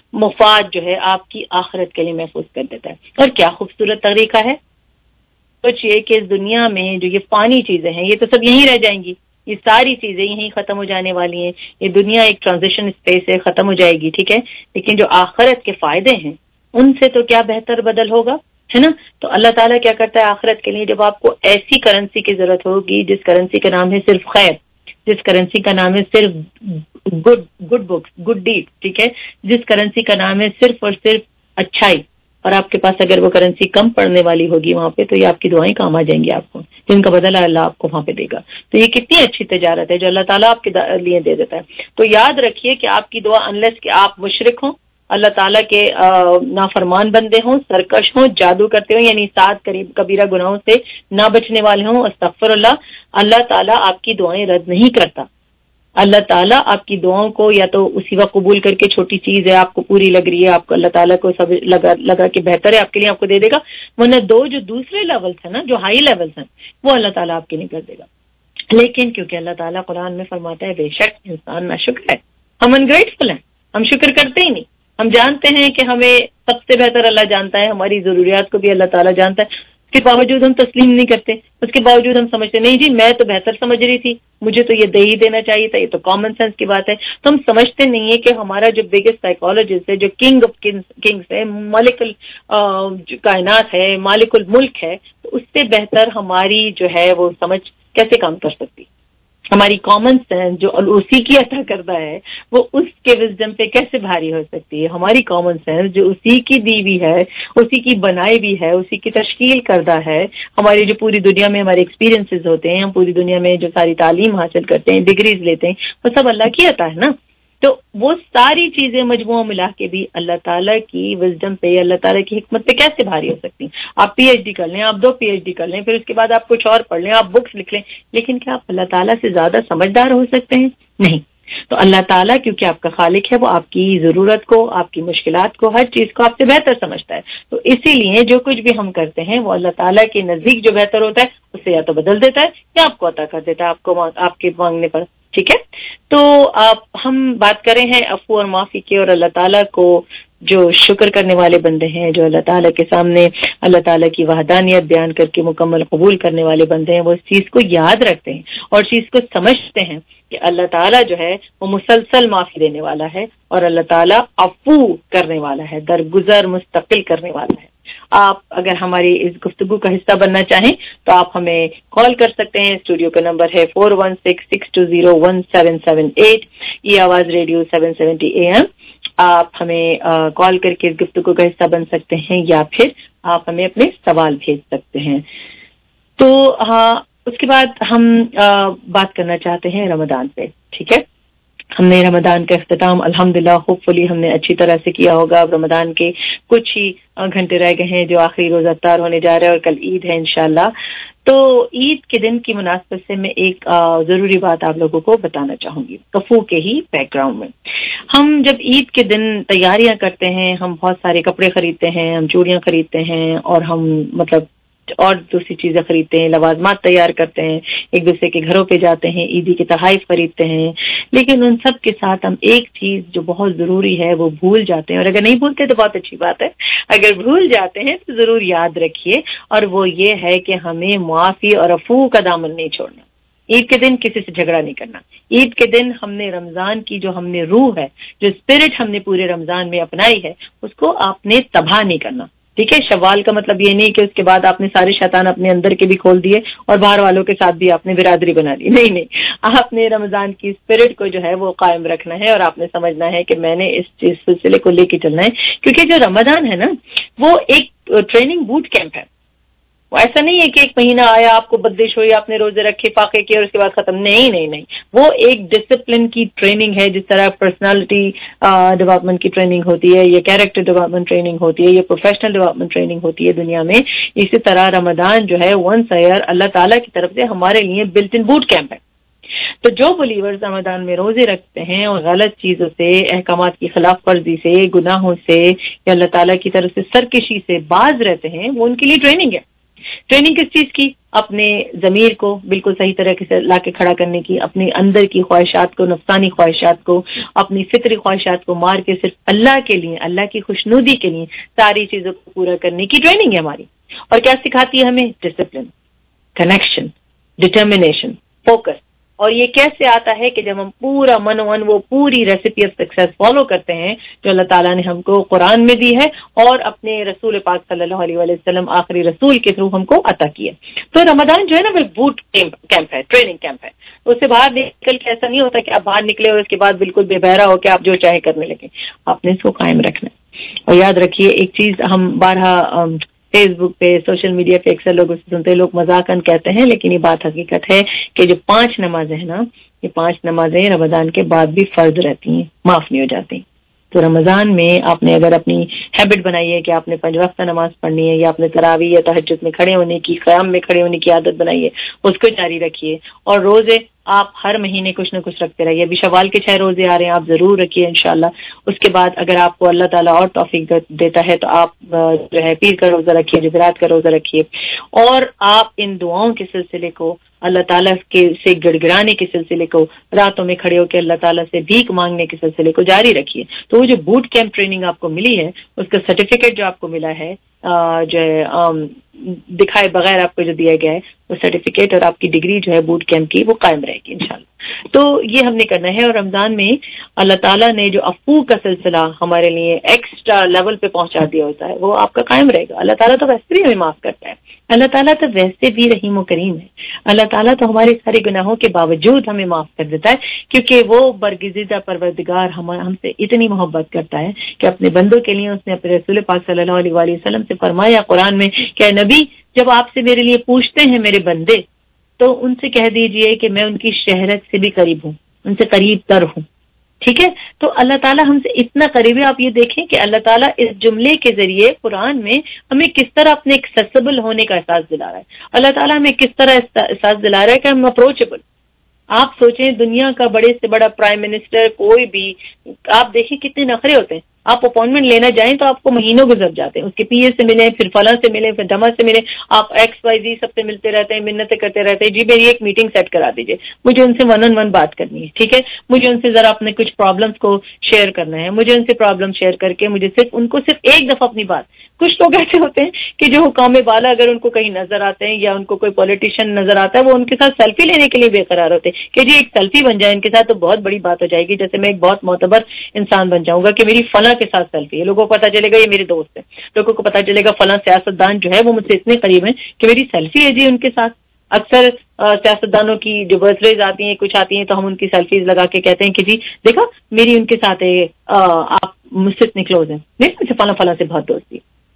مفاد جو ہے آپ کی آخرت کے لیے محفوظ کر دیتا ہے. اور کیا خوبصورت طریقہ ہے. سوچئے کہ اس دنیا میں جو یہ فانی چیزیں ہیں یہ تو سب یہیں رہ جائیں گی، یہ ساری چیزیں یہیں ختم ہو جانے والی ہیں. یہ دنیا ایک ٹرانزیشن اسپیس ہے, ختم ہو جائے گی, ٹھیک ہے, لیکن جو آخرت کے فائدے ہیں ان سے تو کیا بہتر بدل ہوگا, ہے نا. تو اللہ تعالیٰ کیا کرتا ہے آخرت کے لیے, جب آپ کو ایسی کرنسی کی ضرورت ہوگی جس کرنسی کا نام ہے صرف خیر, جس کرنسی کا نام ہے صرف good good books good deed, ٹھیک ہے, جس کرنسی کا نام ہے صرف اور صرف اچھائی, اور آپ کے پاس اگر وہ کرنسی کم پڑنے والی ہوگی وہاں پہ, تو یہ آپ کی دعائیں کام آ جائیں گی آپ کو, جن کا بدلہ اللہ آپ کو وہاں پہ دے گا. تو یہ کتنی اچھی تجارت ہے جو اللہ تعالیٰ آپ کے لیے دے دیتا ہے. تو یاد رکھیے کہ آپ کی دعا انلیس کہ آپ مشرک ہوں, اللہ تعالیٰ کے نافرمان بندے ہوں, سرکش ہوں, جادو کرتے ہوں, یعنی سات قریب کبیرہ گناہوں سے نہ بچنے والے ہوں, استغفر اللہ, اللہ تعالیٰ آپ کی دعائیں رد نہیں کرتا. اللہ تعالیٰ آپ کی دعاؤں کو یا تو اسی وقت قبول کر کے, چھوٹی چیز ہے آپ کو پوری لگ رہی ہے, آپ کو اللہ تعالیٰ کو سب لگا لگا کہ بہتر ہے آپ کے لیے, آپ کو دے دے گا, ورنہ دو جو دوسرے لیولس ہیں نا, جو ہائی لیولس ہیں, وہ اللہ تعالیٰ آپ کے نہیں کر دے گا. لیکن کیونکہ اللہ تعالیٰ قرآن میں فرماتا ہے بے شک انسان ناشکر ہے, ہم انگریٹفل ہیں, ہم شکر کرتے ہی نہیں. ہم جانتے ہیں کہ ہمیں سب سے بہتر اللہ جانتا ہے, ہماری ضروریات کو بھی اللہ تعالیٰ جانتا ہے, اس کے باوجود ہم تسلیم نہیں کرتے. اس کے باوجود ہم سمجھتے نہیں جی میں تو بہتر سمجھ رہی تھی, مجھے تو یہ دے ہی دینا چاہیے تھا, یہ تو کامن سینس کی بات ہے. تو ہم سمجھتے نہیں ہے کہ ہمارا جو بگیسٹ سائیکالوجسٹ ہے, جو کنگ آف کنگس ہے, مالک کائنات ہے, مالک الملک ہے, تو اس سے بہتر ہماری جو ہے وہ سمجھ کیسے کام کر سکتی. ہماری کامن سینس جو اسی کی عطا کردہ ہے وہ اس کے وزڈم پہ کیسے بھاری ہو سکتی ہے. ہماری کامن سینس جو اسی کی دی ہوئی ہے, اسی کی بنائی بھی ہے, اسی کی تشکیل کردہ ہے. ہماری جو پوری دنیا میں ہمارے ایکسپیرینسز ہوتے ہیں, ہم پوری دنیا میں جو ساری تعلیم حاصل کرتے ہیں, ڈگریز لیتے ہیں, وہ سب اللہ کی عطا ہے نا. تو وہ ساری چیزیں مجموعہ ملا کے بھی اللہ تعالیٰ کی وزڈم پہ, اللہ تعالیٰ کی حکمت پہ کیسے بھاری ہو سکتی ہیں. آپ پی ایچ ڈی کر لیں, آپ دو پی ایچ ڈی کر لیں, پھر اس کے بعد آپ کچھ اور پڑھ لیں, آپ بکس لکھ لیں, لیکن کیا آپ اللہ تعالیٰ سے زیادہ سمجھدار ہو سکتے ہیں؟ نہیں. تو اللہ تعالیٰ کیونکہ آپ کا خالق ہے, وہ آپ کی ضرورت کو, آپ کی مشکلات کو, ہر چیز کو آپ سے بہتر سمجھتا ہے. تو اسی لیے جو کچھ بھی ہم کرتے ہیں وہ اللہ تعالیٰ کے نزدیک جو بہتر ہوتا ہے اسے یا تو بدل دیتا ہے یا آپ کو عطا کر دیتا ہے, آپ کو آپ کے مانگنے پر, ٹھیک ہے. تو آپ ہم بات کریں ہیں عفو اور معافی کی, اور اللہ تعالیٰ کو جو شکر کرنے والے بندے ہیں, جو اللہ تعالیٰ کے سامنے اللہ تعالیٰ کی وحدانیت بیان کر کے مکمل قبول کرنے والے بندے ہیں, وہ اس چیز کو یاد رکھتے ہیں اور چیز کو سمجھتے ہیں کہ اللہ تعالیٰ جو ہے وہ مسلسل معافی دینے والا ہے, اور اللہ تعالیٰ عفو کرنے والا ہے, درگزر مستقل کرنے والا ہے. آپ اگر ہماری اس گفتگو کا حصہ بننا چاہیں تو آپ ہمیں کال کر سکتے ہیں. اسٹوڈیو کا نمبر ہے four one six six two zero one seven seven eight, یہ Awaaz radio seven seventy A M. آپ ہمیں کال کر کے اس گفتگو کا حصہ بن سکتے ہیں, یا پھر آپ ہمیں اپنے سوال بھیج سکتے ہیں. تو ہاں, اس کے بعد ہم بات کرنا چاہتے ہیں رمضان پہ, ٹھیک ہے. ہم نے رمضان کا اختتام الحمدللہ ہوپ فلی ہم نے اچھی طرح سے کیا ہوگا. اب رمضان کے کچھ ہی گھنٹے رہ گئے ہیں جو آخری روزہ افطار ہونے جا رہا ہے, اور کل عید ہے انشاءاللہ. تو عید کے دن کی مناسبت سے میں ایک ضروری بات آپ لوگوں کو بتانا چاہوں گی. کفو کے ہی بیک گراؤنڈ میں ہم جب عید کے دن تیاریاں کرتے ہیں, ہم بہت سارے کپڑے خریدتے ہیں, ہم چوڑیاں خریدتے ہیں, اور ہم مطلب اور دوسری چیزیں خریدتے ہیں, لوازمات تیار کرتے ہیں, ایک دوسرے کے گھروں پہ جاتے ہیں, عیدی کے تحائف خریدتے ہیں. لیکن ان سب کے ساتھ ہم ایک چیز جو بہت ضروری ہے وہ بھول جاتے ہیں, اور اگر نہیں بھولتے تو بہت اچھی بات ہے, اگر بھول جاتے ہیں تو ضرور یاد رکھیے, اور وہ یہ ہے کہ ہمیں معافی اور عفو کا دامن نہیں چھوڑنا. عید کے دن کسی سے جھگڑا نہیں کرنا. عید کے دن ہم نے رمضان کی جو ہم نے روح ہے, جو اسپرٹ ہم نے پورے رمضان میں اپنائی ہے, اس کو آپ نے تباہ نہیں کرنا, ٹھیک ہے. شوال کا مطلب یہ نہیں کہ اس کے بعد آپ نے سارے شیطان اپنے اندر کے بھی کھول دیے اور باہر والوں کے ساتھ بھی آپ نے برادری بنا لی. نہیں نہیں, آپ نے رمضان کی اسپرٹ کو جو ہے وہ قائم رکھنا ہے, اور آپ نے سمجھنا ہے کہ میں نے اس چیز سلسلے کو لے کے چلنا ہے. کیونکہ جو رمضان ہے نا وہ ایک ٹریننگ بوٹ کیمپ ہے. وہ ایسا نہیں ہے کہ ایک مہینہ آیا, آپ کو بدش ہوئی, آپ نے روزے رکھے, فاقے کیے اور اس کے بعد ختم. نہیں نہیں نہیں, وہ ایک ڈسپلن کی ٹریننگ ہے. جس طرح پرسنالٹی ڈیولپمنٹ کی ٹریننگ ہوتی ہے, یہ کیریکٹر ڈیولپمنٹ ٹریننگ ہوتی ہے, یہ پروفیشنل ڈیولپمنٹ ٹریننگ ہوتی ہے دنیا میں, اسی طرح رمضان جو ہے ونس ایئر اللہ تعالیٰ کی طرف سے ہمارے لیے بلٹ ان بوٹ کیمپ ہے. تو جو بلیورز رمضان میں روزے رکھتے ہیں اور غلط چیزوں سے, احکامات کی خلاف ورزی سے, گناہوں سے, یا اللہ تعالیٰ کی طرف سے سرکشی سے باز رہتے ہیں, وہ ان کے لیے ٹریننگ ہے. ٹریننگ کس چیز کی؟ اپنے ضمیر کو بالکل صحیح طریقے سے لا کے کھڑا کرنے کی, اپنے اندر کی خواہشات کو, نفسانی خواہشات کو, اپنی فطری خواہشات کو مار کے صرف اللہ کے لیے, اللہ کی خوشنودی کے لیے ساری چیزوں کو پورا کرنے کی ٹریننگ ہے ہماری. اور کیا سکھاتی ہے ہمیں؟ Discipline, connection, determination, focus. اور یہ کیسے آتا ہے کہ جب ہم پورا من من وہ پوری ریسیپی آف سکسیس فالو کرتے ہیں جو اللہ تعالیٰ نے ہم کو قرآن میں دی ہے اور اپنے رسول پاک صلی اللہ علیہ وسلم آخری رسول کے تھرو ہم کو عطا کیا. تو رمضان جو ہے نا وہ بوٹ کیمپ ہے, ٹریننگ کیمپ ہے. اس سے باہر نکل کے ایسا نہیں ہوتا کہ آپ باہر نکلے اور اس کے بعد بالکل بے بہرا ہو کے آپ جو چاہے کرنے لگے. آپ نے اس کو قائم رکھنا ہے. اور یاد رکھیے ایک چیز, ہم بارہا فیس بک پہ سوشل میڈیا پہ اکثر لوگ اسے سنتے, لوگ مذاقاً کہتے ہیں لیکن یہ بات حقیقت ہے کہ جو پانچ نمازیں ہیں نا, یہ پانچ نمازیں رمضان کے بعد بھی فرض رہتی ہیں, معاف نہیں ہو جاتی. تو رمضان میں آپ نے اگر اپنی ہیبٹ بنائی ہے کہ آپ نے پنج وقتہ نماز پڑھنی ہے, یا آپ نے تراویح یا تہجد میں کھڑے ہونے کی, قیام میں کھڑے ہونے کی عادت بنائی ہے, اس کو جاری رکھیے. اور روزے آپ ہر مہینے کچھ نہ کچھ رکھتے رہیے. ابھی شوال کے چھ روزے آ رہے ہیں, آپ ضرور رکھیے انشاءاللہ. اس کے بعد اگر آپ کو اللہ تعالیٰ اور توفیق دیتا ہے تو آپ جو ہے پیر کا روزہ رکھیے, جمعرات کا روزہ رکھیے. اور آپ ان دعاؤں کے سلسلے کو, اللہ تعالیٰ کے سے گڑ گڑانے کے سلسلے کو, راتوں میں کھڑے ہو کے اللہ تعالیٰ سے بھیک مانگنے کے سلسلے کو جاری رکھیے. تو وہ جو بوٹ کیمپ ٹریننگ آپ کو ملی ہے, اس کا سرٹیفکیٹ جو آپ کو ملا ہے, جو ہے دکھائے بغیر آپ کو جو دیا گیا ہے, وہ سرٹیفکیٹ اور آپ کی ڈگری جو ہے بوٹ کیمپ کی وہ قائم رہے گی انشاءاللہ. تو یہ ہم نے کرنا ہے. اور رمضان میں اللہ تعالیٰ نے جو عفو کا سلسلہ ہمارے لیے ایکسٹرا لیول پہ پہنچا دیا ہوتا ہے, وہ آپ کا قائم رہے گا. اللہ تعالیٰ تو ویسے بھی ہمیں معاف کرتا ہے, اللہ تعالیٰ تو ویسے بھی رحیم و کریم ہے. اللہ تعالیٰ تو ہمارے سارے گناہوں کے باوجود ہمیں معاف کر دیتا ہے, کیونکہ وہ برگزیدہ پروردگار ہم ہم سے اتنی محبت کرتا ہے کہ اپنے بندوں کے لیے اس نے اپنے رسول پاک صلی اللہ علیہ وآلہ وسلم سے فرمایا قرآن میں کہ نبی, جب آپ سے میرے لیے پوچھتے ہیں میرے بندے, تو ان سے کہہ دیجئے کہ میں ان کی شہرت سے بھی قریب ہوں, ان سے قریب تر ہوں. ٹھیک ہے, تو اللہ تعالیٰ ہم سے اتنا قریب ہے. آپ یہ دیکھیں کہ اللہ تعالیٰ اس جملے کے ذریعے قرآن میں ہمیں کس طرح اپنے ایکسیسیبل ہونے کا احساس دلا رہا ہے. اللہ تعالیٰ ہمیں کس طرح احساس دلا رہا ہے کہ ہم اپروچیبل. آپ سوچیں دنیا کا بڑے سے بڑا پرائم منسٹر کوئی بھی, آپ دیکھیں کتنے نخرے ہوتے ہیں. آپ اپوائنٹمنٹ لینا جائیں تو آپ کو مہینوں گزر جاتے ہیں. اس کے پی اے سے ملیں, پھر فلاں سے ملیں, پھر دما سے ملیں, آپ ایکس وائی زی سب سے ملتے رہتے ہیں, منتیں کرتے رہتے ہیں, جی میری ایک میٹنگ سیٹ کرا دیجیے, مجھے ان سے ون آن ون بات کرنی ہے. ٹھیک ہے, مجھے ان سے ذرا اپنے کچھ پرابلمس کو شیئر کرنا ہے, مجھے ان سے پرابلم شیئر کر کے مجھے صرف ان کو صرف ایک دفعہ اپنی بات. کچھ لوگ ایسے ہوتے ہیں کہ جو حکام والا اگر ان کو کہیں نظر آتے ہیں یا ان کو کوئی پولیٹیشین نظر آتا ہے, وہ ان کے ساتھ سیلفی لینے کے لیے بے قرار ہوتے ہیں کہ جی ایک سیلفی بن جائے ان کے ساتھ تو بہت بڑی بات ہو جائے گی, جیسے میں ایک بہت معتبر انسان بن جاؤں گا کہ میری فلاں کے ساتھ سیلفی ہے, لوگوں کو پتا چلے گا یہ میرے دوست ہے, لوگوں کو پتا چلے گا فلاں سیاستدان جو ہے وہ مجھ سے اتنے قریب ہیں کہ میری سیلفی ہے جی ان کے ساتھ. اکثر سیاستدانوں کی جو برتھ ڈیز آتی ہیں, کچھ آتی ہیں, تو ہم ان کی سیلفیز لگا کے کہتے ہیں کہ جی دیکھا میری ان کے ساتھ ہے, آپ مجھ سے اتنے کلوز ہیں, نہیں مجھے فلاں فلاں سے بہت دوستی.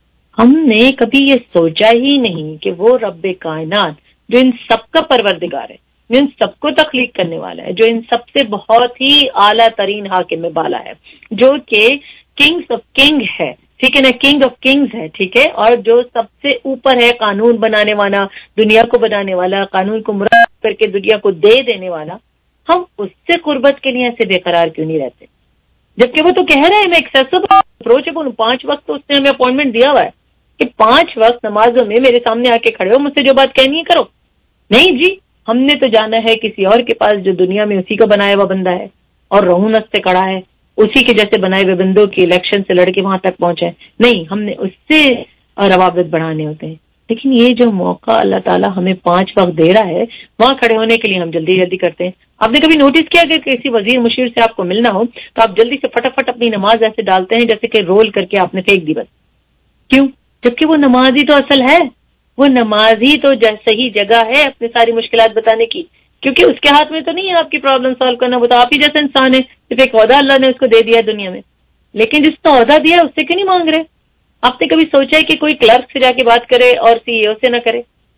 ہم نے کبھی یہ سوچا ہی نہیں کہ وہ رب کائنات جو ان سب کا پروردگار ہے, جو ان سب کو تخلیق کرنے والا ہے, جو ان سب سے بہت ہی اعلیٰ ترین حاکم بالا ہے, جو کہ کنگس آف کنگ ہے, ٹھیک ہے نا, کنگ آف کنگز ہے, ٹھیک ہے, اور جو سب سے اوپر ہے, قانون بنانے والا, دنیا کو بنانے والا, قانون کو مرتب کر کے دنیا کو دے دینے والا, ہم اس سے قربت کے لیے ایسے بے قرار کیوں نہیں رہتے؟ جبکہ وہ تو کہہ رہے ہیں میں ایکسیسیبل اپروچیبل ہوں. پانچ وقت تو اس نے ہمیں اپوائنٹمنٹ دیا ہوا ہے کہ پانچ وقت نمازوں میں میرے سامنے آ کے کھڑے ہو, مجھ سے جو بات کہنی ہے کرو. نہیں جی, ہم نے تو جانا ہے کسی اور کے پاس جو دنیا میں اسی کا بنایا ہوا بندہ ہے اور رہونت سے کڑا ہے, اسی کے جیسے بنائے ہوئے بندوں کی الیکشن سے لڑ کے وہاں تک پہنچے. نہیں, ہم نے اس سے روابط بڑھانے ہوتے ہیں. لیکن یہ جو موقع اللہ تعالیٰ ہمیں پانچ وقت دے رہا ہے, وہاں کھڑے ہونے کے لیے ہم جلدی جلدی کرتے ہیں. آپ نے کبھی نوٹس کیا کہ کسی وزیر مشیر سے آپ کو ملنا ہو تو آپ جلدی سے فٹافٹ اپنی نماز ایسے ڈالتے ہیں جیسے کہ رول کر کے آپ نے پھینک دی بس. کیوں؟ جبکہ وہ نماز ہی تو اصل ہے, وہ نماز ہی تو صحیح جگہ ہے اپنی ساری مشکلات بتانے کی, کیونکہ اس کے ہاتھ میں تو نہیں ہے آپ کی پرابلم سالو کرنا, وہ تو آپ ہی جیسا انسان ہے, صرف ایک عہدہ اللہ نے اس کو دے دیا ہے دنیا میں. لیکن جس کا عہدہ دیا ہے اس سے کیوں نہیں مانگ رہے؟ آپ نے کبھی سوچا ہے کہ کوئی کلرک سے جا کے بات کرے اور سی ای او سے نہ کرے؟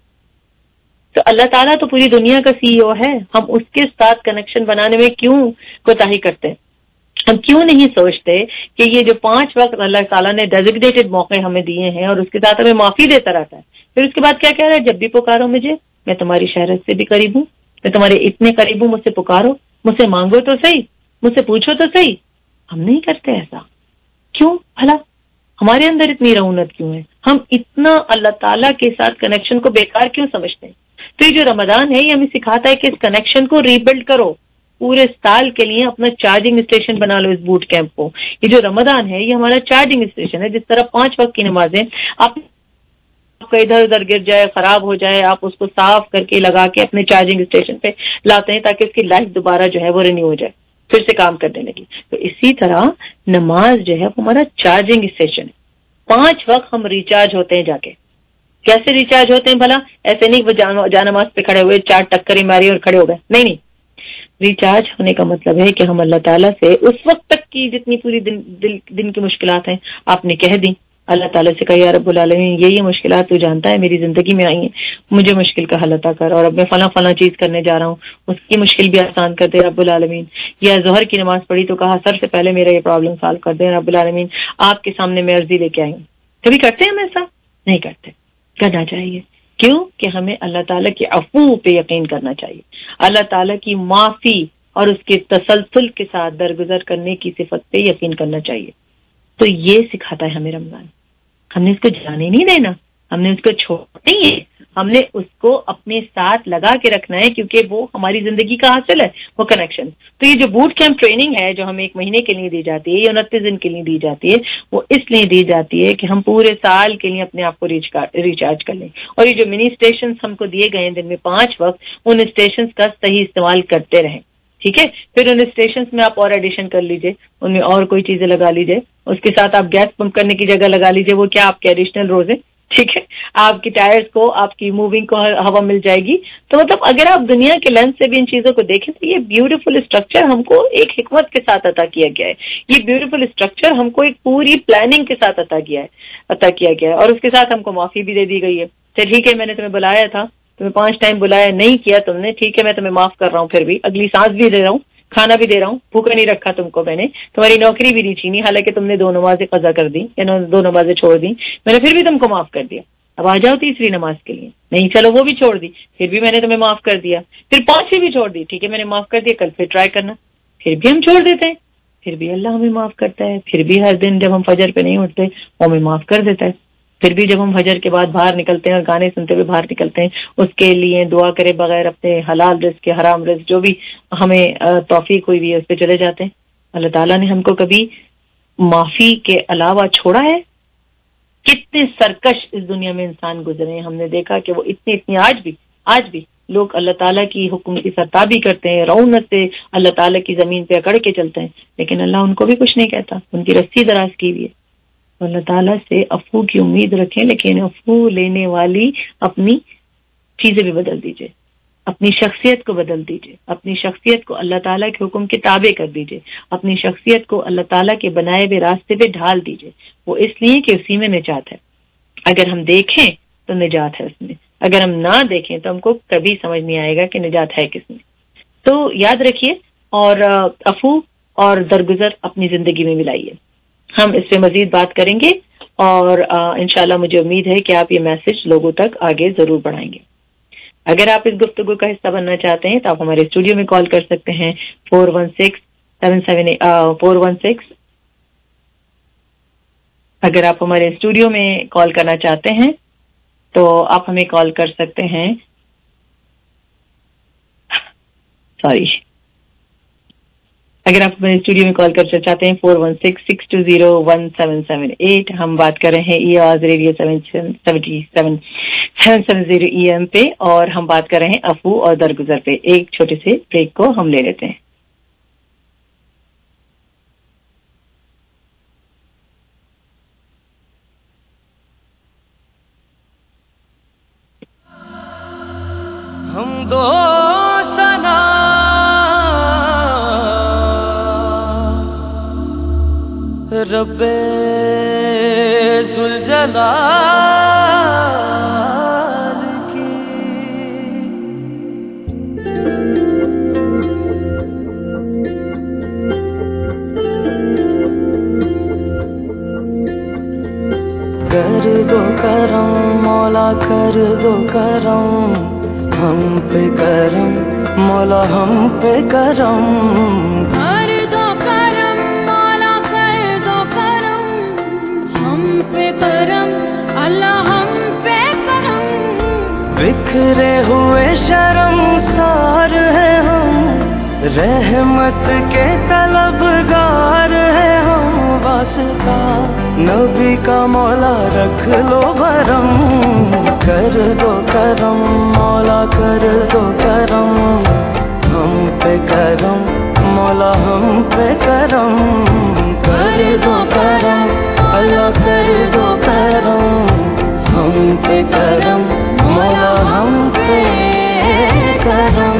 تو اللہ تعالیٰ تو پوری دنیا کا سی ای او ہے, ہم اس کے ساتھ کنیکشن بنانے میں کیوں کوتاہی کرتے ہیں؟ ہم کیوں نہیں سوچتے کہ یہ جو پانچ وقت اللہ تعالیٰ نے ڈیزگنیٹڈ موقع ہمیں دیے ہیں اور اس کے ساتھ ہمیں معافی دیتا رہتا ہے, پھر اس کے بعد کیا کہہ رہا ہے, جب بھی پکارو مجھے میں تمہاری شہرت سے بھی قریب ہوں, میں تمہارے اتنے قریب ہوں, مجھ سے پکارو, مجھ سے مانگو تو صحیح, مجھ سے پوچھو تو صحیح. ہم نہیں کرتے ایسا. کیوں بھلا؟ ہمارے اندر اتنی رعونت کیوں ہے؟ ہم اتنا اللہ تعالیٰ کے ساتھ کنیکشن کو بیکار کیوں سمجھتے ہیں؟ تو یہ جو رمضان ہے یہ ہمیں سکھاتا ہے کہ اس کنیکشن کو ریبلڈ کرو, پورے سال کے لیے اپنا چارجنگ اسٹیشن بنا لو اس بوٹ کیمپ کو. یہ جو رمضان ہے یہ ہمارا چارجنگ اسٹیشن ہے, جس طرح پانچ وقت کی نمازیں آپ आपका इधर उधर गिर जाए, खराब हो जाए, आप उसको साफ करके लगा के अपने चार्जिंग स्टेशन पे लाते हैं ताकि उसकी लाइफ दोबारा जो है वो रिन्यू हो जाए, फिर से काम करने लगी। तो इसी तरह नमाज जो है वो हमारा चार्जिंग स्टेशन है। पांच वक्त हम रिचार्ज होते हैं जाके। कैसे रिचार्ज होते हैं भला? ऐसे नहीं वो जा नमाज पे खड़े हुए चार टक्करी मारी और खड़े हो गए, नहीं नहीं। रिचार्ज होने का मतलब है कि हम अल्लाह ताला से उस वक्त तक की जितनी पूरी दिन दिल, दिन की मुश्किलात हैं आपने कह दी, अल्लाह ताला से कहा या रब्बुल आलमीन ये ये मुश्किलात तू जानता है मेरी जिंदगी में आई हैं, मुझे मुश्किल का हल अता कर, और अब मैं फला फला चीज करने जा रहा हूँ, उसकी मुश्किल भी आसान कर दे रब्बुल आलमीन। या ज़ोहर की नमाज पढ़ी तो कहा सर से पहले मेरा ये प्रॉब्लम सॉल्व कर दे रब्बुल आलमीन, आपके सामने मैं अर्जी लेके आई हूँ। कभी करते हैं हम ऐसा? नहीं करते। करना चाहिए। क्यों? कि हमें अल्लाह ताला के अफू पे यकीन करना चाहिए, अल्लाह ताला की माफी और उसके तसलसल के साथ दरगुजर करने की सिफत पे यकीन करना चाहिए। तो ये सिखाता है हमें रमजान। हमने इसको जाने नहीं देना, हमने उसको छोड़ना नहीं है, हमने उसको अपने साथ लगा के रखना है, क्योंकि वो हमारी जिंदगी का हासिल है, वो कनेक्शन। तो ये जो बूट कैंप ट्रेनिंग है जो हमें एक महीने के लिए दी जाती है, ये उनतीस दिन के लिए दी जाती है, वो इसलिए दी जाती है कि हम पूरे साल के लिए अपने आप को रिचार्ज कर लें। और ये जो मिनी स्टेशन हमको दिए गए हैं दिन में पांच वक्त, उन स्टेशन का सही इस्तेमाल करते रहें, ठीक है। फिर उन स्टेशन में आप और एडिशन कर लीजिए, उनमें और कोई चीजें लगा लीजिए, उसके साथ आप गैस पंप करने की जगह लगा लीजिए, वो क्या आपके एडिशनल रोज है, ठीक है। आपकी टायर्स को, आपकी मूविंग को हवा मिल जाएगी। तो मतलब अगर आप दुनिया के लेंस से भी इन चीजों को देखें तो ये ब्यूटीफुल स्ट्रक्चर हमको एक हिकमत के साथ अता किया गया है, ये ब्यूटीफुल स्ट्रक्चर हमको एक पूरी प्लानिंग के साथ अता किया है अता किया गया है और उसके साथ हमको माफी भी दे दी गई है। चल ठीक है, मैंने तुम्हें बुलाया था, तुम्हें पांच टाइम बुलाया, नहीं किया तुमने, ठीक है मैं तुम्हें माफ कर रहा हूँ, फिर भी अगली सांस भी दे रहा हूँ, खाना भी दे रहा हूँ, भूखा नहीं रखा तुमको मैंने, तुम्हारी नौकरी भी नहीं छीनी, हालांकि तुमने दो नमाजें कज़ा कर दी या दो नमाजें छोड़ दी, मैंने फिर भी तुमको माफ कर दिया। अब आ जाओ तीसरी नमाज के लिए, नहीं चलो वो भी छोड़ दी, फिर भी मैंने तुम्हें माफ कर दिया, फिर पांचवी भी छोड़ दी, ठीक है मैंने माफ कर दिया, कल फिर ट्राई करना, फिर भी हम छोड़ देते हैं, फिर भी अल्लाह हमें माफ करता है, फिर भी हर दिन जब हम फजर पे नहीं उठते वो हमें माफ कर देता है, फिर भी जब हम फजर के बाद बाहर निकलते हैं और गाने सुनते हुए बाहर निकलते हैं, उसके लिए दुआ करे बगैर अपने हलाल रिज़्क़ के हराम रिज़्क़ जो भी हमें तौफीक हुई है उस पर चले जाते हैं। अल्लाह ताला ने हमको कभी माफी के अलावा छोड़ा है? कितने सरकश इस दुनिया में इंसान गुजरे हैं, हमने देखा कि वो इतने इतनी आज भी आज भी लोग अल्लाह ताला की हुक्म की सरताबी करते हैं, रौनक से अल्लाह ताला की जमीन पे अकड़ के चलते हैं, लेकिन अल्लाह उनको भी कुछ नहीं कहता, उनकी रस्सी दराज की हुई है। अल्लाह ताला से अफू की उम्मीद रखें, लेकिन अफू लेने वाली अपनी चीजें भी बदल दीजिए, अपनी शख्सियत को बदल दीजिए, अपनी शख्सियत को अल्लाह ताला के हुक्म के ताबे कर दीजिए, अपनी शख्सियत को अल्लाह ताला के बनाए हुए रास्ते पे ढाल दीजिए। वो इसलिए कि उसी में निजात है। अगर हम देखें तो निजात है उसमें, अगर हम ना देखें तो हमको कभी समझ नहीं आएगा कि निजात है किसमें। तो याद रखिए और अफू और दरगुजर अपनी जिंदगी में मिलाइए। हम इससे मजीद बात करेंगे और इंशाल्लाह मुझे उम्मीद है कि आप ये मैसेज लोगों तक आगे जरूर बढ़ाएंगे। अगर आप इस गुफ्तगू का हिस्सा बनना चाहते हैं तो आप हमारे स्टूडियो में कॉल कर सकते हैं four one six seven seven four one six अगर आप हमारे स्टूडियो में कॉल करना चाहते हैं तो आप हमें कॉल कर सकते हैं सॉरी अगर आप हमारे स्टूडियो में कॉल कर चाहते हैं four one six six two zero one seven seven eight. हम बात कर रहे हैं E Awaaz radio seven seventy seven seven seven zero E M पे और हम बात कर रहे हैं अफू और दरगुजर पे। एक छोटे से ब्रेक को हम ले लेते हैं। हम दो सना रब्बे जुलजलाल की कर दो करम मौला कर दो करम हम पे करम मौला हम पे करम कर दो करम मौला कर दो करम हम पे करम अल्लाह हम पे करम। बिखरे हुए शर्मसार है हम रहमत के तलबगार है हम वास्ता नबी का मौला रख लो भरम, कर दो करम मौला कर दो करम, हम पे करम मौला हम पे करम, कर दो करम अल्लाह कर दो करम, हम पे करम मौला हम पे करम।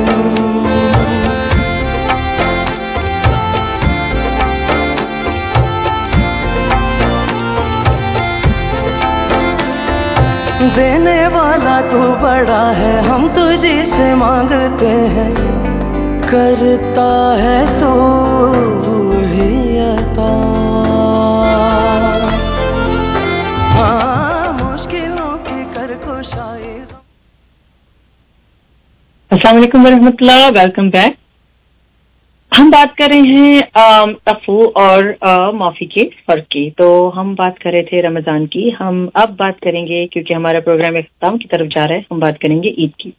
देने वाला तू बड़ा है हम तुझे से मांगते हैं, करता है तू ही अता। हाँ मुश्किलों की कर कुशाई। अस्सलाम वालेकुम वरहमतुल्लाह, वेलकम बैक। हम बात कर रहे हैं अफू और आ, माफी के फर्क की। तो हम बात कर रहे थे रमजान की, हम अब बात करेंगे क्योंकि हमारा प्रोग्राम इख्तिताम की तरफ जा रहा है, हम बात करेंगे ईद की।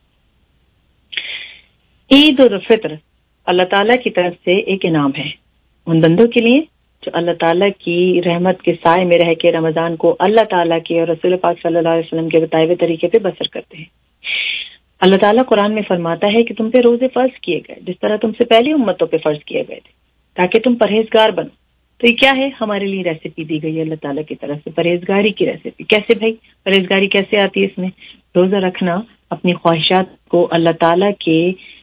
ईद उल फित्र अल्लाह ताला की तरफ से एक इनाम है उन बंदों के लिए जो अल्लाह ताला की रहमत के साए में रह के रमजान को अल्लाह ताला के और रसूल पाक सल्लल्लाहु अलैहि वसल्लम के बताए हुए तरीके पे बसर करते हैं। अल्लाह ताला कुरान में फरमाता है कि तुम पे रोजे फर्ज किए गए जिस तरह तुमसे पहली उम्मतों पे फर्ज किए गए थे ताकि तुम परहेजगार बनो। तो ये क्या है, हमारे लिए रेसिपी दी गई है अल्लाह ताला की तरफ से, परहेजगारी की रेसिपी। कैसे भाई परहेजगारी कैसे आती है इसमें? रोजा रखना, अपनी ख्वाहिशात को अल्लाह ताला के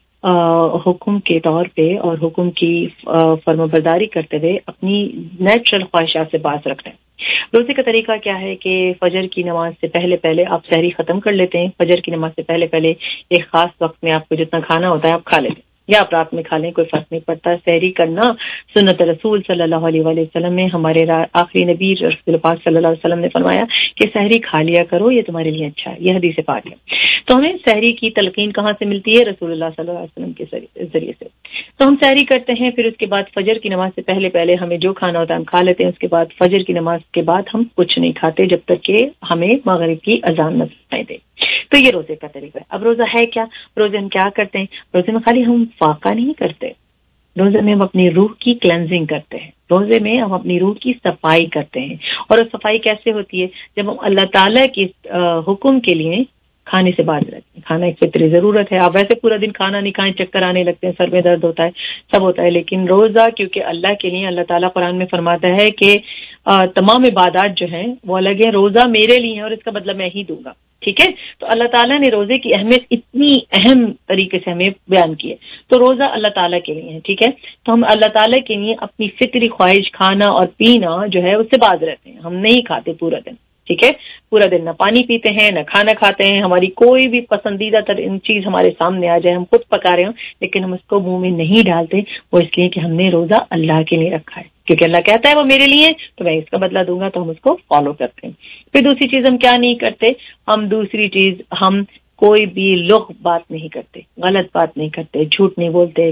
हुक्म के तौर पे और हुक्म की फर्माबरदारी करते हुए अपनी नेचुरल ख्वाहिशात से बाज रखना है। रोजे का तरीका क्या है कि फजर की नमाज से पहले पहले आप सहरी खत्म कर लेते हैं। फजर की नमाज से पहले पहले एक खास वक्त में आपको जितना खाना होता है आप खा लेते हैं, या आप रात में खा लें, कोई फर्क नहीं पड़ता। सहरी करना सुन्नत रसूल सल्लल्लाहु अलैहि वसल्लम में, हमारे आखिरी नबी रसूल पाक सल्लल्लाहु अलैहि वसल्लम ने फरमाया कि सहरी खा लिया करो, ये तुम्हारे लिए अच्छा है। यह हदीस पाक है। तो हमें सहरी की तलकीन कहाँ से मिलती है? रसूलुल्लाह सल्लल्लाहु अलैहि वसल्लम के जरिए से। तो हम सहरी करते हैं, फिर उसके बाद फजर की नमाज से पहले पहले हमें जो खाना होता है हम खा लेते हैं। उसके बाद फजर की नमाज के बाद हम कुछ नहीं खाते जब तक कि हमें मगरिब की अजान न सुनाई दे। तो ये रोजे का तरीका है। अब रोजा है क्या? रोजे हम क्या करते हैं? रोजे में खाली हम फाका नहीं करते, रोजे में हम अपनी रूह की क्लेंजिंग करते हैं। रोजे में हम अपनी रूह की सफाई करते हैं। और वो सफाई कैसे होती है? जब हम अल्लाह ताला के हुक्म के लिए खाने से बाज रहते हैं। खाना एक फितरी जरूरत है। आप वैसे पूरा दिन खाना नहीं खाएं, चक्कर आने लगते हैं, सर में दर्द होता है, सब होता है, लेकिन रोजा क्योंकि अल्लाह के लिए, अल्लाह ताला कुरान में फरमाता है कि तमाम इबादत जो हैं वो अलग है, रोजा मेरे लिए है और इसका बदला मैं ही दूंगा। ठीक है, तो अल्लाह ताला ने रोजे की अहमियत इतनी अहम तरीके से हमें बयान की है। तो रोजा अल्लाह ताला के लिए है। ठीक है, तो हम अल्लाह ताला के लिए अपनी फितरी ख्वाहिश खाना और पीना जो है उससे बाज रहते हैं। हम नहीं खाते पूरा दिन। ठीक है, पूरा दिन ना पानी पीते हैं ना खाना खाते हैं। हमारी कोई भी पसंदीदा तरह चीज हमारे सामने आ जाए, हम खुद पका रहे हो लेकिन हम उसको मुंह में नहीं डालते, वो इसलिए कि हमने रोजा अल्लाह के लिए रखा है, क्योंकि अल्लाह कहता है वो मेरे लिए तो मैं इसका बदला दूंगा, तो हम उसको फॉलो करते हैं। फिर दूसरी चीज हम क्या नहीं करते? हम दूसरी चीज हम कोई भी लुग़ बात नहीं करते, गलत बात नहीं करते, झूठ नहीं बोलते,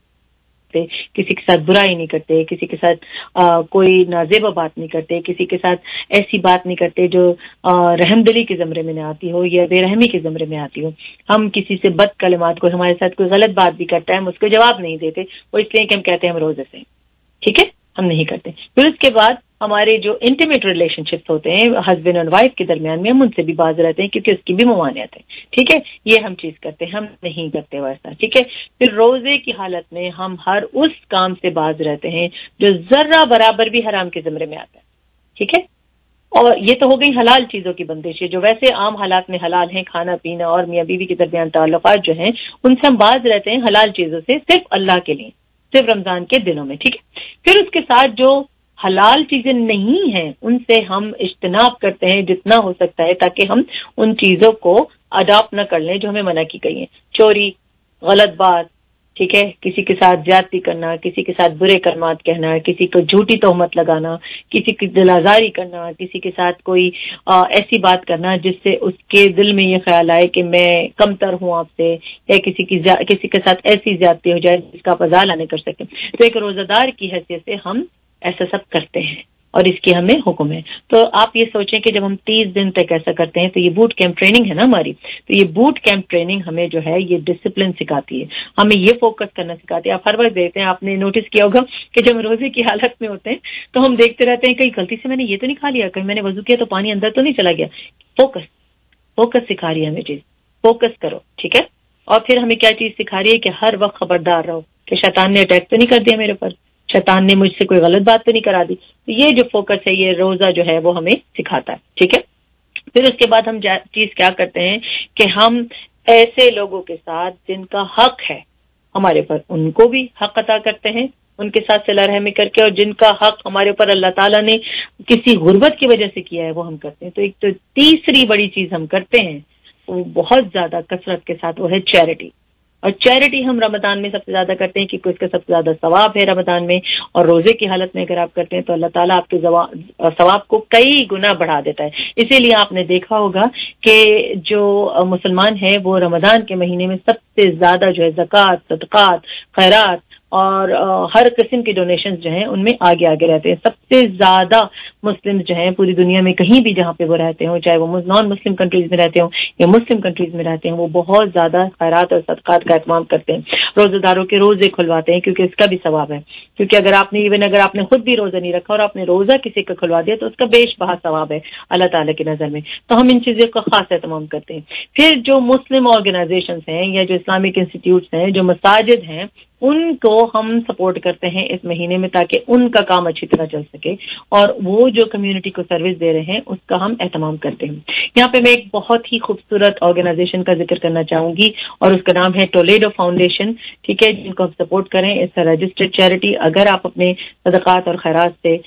किसी के साथ बुराई नहीं करते, किसी के साथ आ, कोई नाजेबा बात नहीं करते, किसी के साथ ऐसी बात नहीं करते जो रहमदिली के ज़मरे में न आती हो या बेरहमी के ज़मरे में आती हो। हम किसी से बद कलिमात, को हमारे साथ कोई गलत बात भी करता है हम उसको जवाब नहीं देते, वो इसलिए कि हम कहते हैं हम रोजे से। ठीक है, हम नहीं करते। फिर उसके बाद हमारे जो इंटीमेट रिलेशनशिप्स होते हैं हस्बैंड और वाइफ के दरमियान में, हम उनसे भी बाज रहते हैं क्योंकि उसकी भी ममानियत है। ठीक है, ये हम चीज करते हैं, हम नहीं करते वैसा। ठीक है, फिर रोजे की हालत में हम हर उस काम से बाज रहते हैं जो जर्रा बराबर भी हराम के ज़मरे में आता है। ठीक है, और ये तो हो गई हलाल चीजों की बंदिशें जो वैसे आम हालात में हलाल हैं, खाना पीना और मियाँ बीवी के दरमियान ताल्लुकात जो हैं उनसे हम बाज रहते हैं हलाल चीजों से, सिर्फ अल्लाह के लिए, सिर्फ रमजान के दिनों में। ठीक है, फिर उसके साथ जो हलाल चीजें नहीं हैं उनसे हम इज्तनाब करते हैं जितना हो सकता है, ताकि हम उन चीजों को अडॉप्ट न कर लें जो हमें मना की गई हैं। चोरी, गलत बात, ठीक है, किसी के साथ ज्यादती करना, किसी के साथ बुरे कलमात कहना, किसी को झूठी तोहमत लगाना, किसी की दिलाजारी करना, किसी के साथ कोई आ, ऐसी बात करना जिससे उसके दिल में ये ख्याल आए कि मैं कमतर हूं आपसे, या किसी की किसी के साथ ऐसी ज्यादती हो जाए जिसका आप अजाला नहीं कर सके। तो एक रोजादार की हैसियत से हम ऐसा सब करते हैं اور اس کی ہمیں حکم ہے. تو آپ یہ سوچیں کہ جب ہم تیس دن تک ایسا کرتے ہیں تو یہ بوٹ کیمپ ٹریننگ ہے نا ہماری, تو یہ بوٹ کیمپ ٹریننگ ہمیں جو ہے یہ ڈسپلن سکھاتی ہے, ہمیں یہ فوکس کرنا سکھاتی ہے. آپ ہر وقت دیکھتے ہیں, آپ نے نوٹس کیا ہوگا کہ جب روزے کی حالت میں ہوتے ہیں تو ہم دیکھتے رہتے ہیں کہیں غلطی سے میں نے یہ تو نہیں کھا لیا, کہیں میں نے وضو کیا تو پانی اندر تو نہیں چلا گیا. فوکس فوکس سکھا رہی ہے ہمیں چیز, فوکس کرو, ٹھیک ہے. اور پھر ہمیں کیا چیز سکھا رہی ہے کہ ہر وقت خبردار رہو کہ شیطان نے اٹیک تو نہیں کر دیا میرے پر, شیطان نے مجھ سے کوئی غلط بات تو نہیں کرا دی. یہ جو فوکس ہے یہ روزہ جو ہے وہ ہمیں سکھاتا ہے, ٹھیک ہے. پھر اس کے بعد ہم چیز کیا کرتے ہیں کہ ہم ایسے لوگوں کے ساتھ جن کا حق ہے ہمارے پر, ان کو بھی حق عطا کرتے ہیں, ان کے ساتھ صلہ رحمی کر کے, اور جن کا حق ہمارے اوپر اللہ تعالیٰ نے کسی غربت کی وجہ سے کیا ہے وہ ہم کرتے ہیں. تو ایک تو تیسری بڑی چیز ہم کرتے ہیں وہ بہت زیادہ کثرت کے ساتھ, وہ ہے چیریٹی. اور چیریٹی ہم رمضان میں سب سے زیادہ کرتے ہیں کیونکہ اس کا سب سے زیادہ ثواب ہے رمضان میں, اور روزے کی حالت میں اگر آپ کرتے ہیں تو اللہ تعالیٰ آپ کے ثواب کو کئی گنا بڑھا دیتا ہے. اسی لیے آپ نے دیکھا ہوگا کہ جو مسلمان ہیں وہ رمضان کے مہینے میں سب سے زیادہ جو ہے زکوٰۃ, صدقات, خیرات اور ہر قسم کی ڈونیشنز جو ہیں ان میں آگے آگے رہتے ہیں. سب سے زیادہ مسلم جو ہیں پوری دنیا میں کہیں بھی جہاں پہ وہ رہتے ہوں, چاہے وہ نان مسلم کنٹریز میں رہتے ہوں یا مسلم کنٹریز میں رہتے ہیں, وہ بہت زیادہ خیرات اور صدقات کا اہتمام کرتے ہیں. روزہ داروں کے روزے کھلواتے ہیں کیونکہ اس کا بھی ثواب ہے, کیونکہ اگر آپ نے ایون اگر آپ نے خود بھی روزہ نہیں رکھا اور آپ نے روزہ کسی کا کھلوا دیا تو اس کا بیش بہا ثواب ہے اللہ تعالیٰ کی نظر میں. تو ہم ان چیزوں کا خاص اہتمام کرتے ہیں. پھر جو مسلم آرگنائزیشنز ہیں یا جو اسلامک انسٹیٹیوٹس ہیں, جو مساجد ہیں, ان کو ہم سپورٹ کرتے ہیں اس مہینے میں تاکہ ان کا کام اچھی طرح چل سکے, اور وہ جو کمیونٹی کو سروس دے رہے ہیں اس کا ہم اہتمام کرتے ہیں. یہاں پہ میں ایک بہت ہی خوبصورت آرگنائزیشن کا ذکر کرنا چاہوں گی اور اس کا نام ہے ٹولیڈو فاؤنڈیشن, ٹھیک ہے, جن کو ہم سپورٹ کریں. اس رجسٹرڈ چیریٹی. اگر آپ اپنے صدقات اور خیرات سے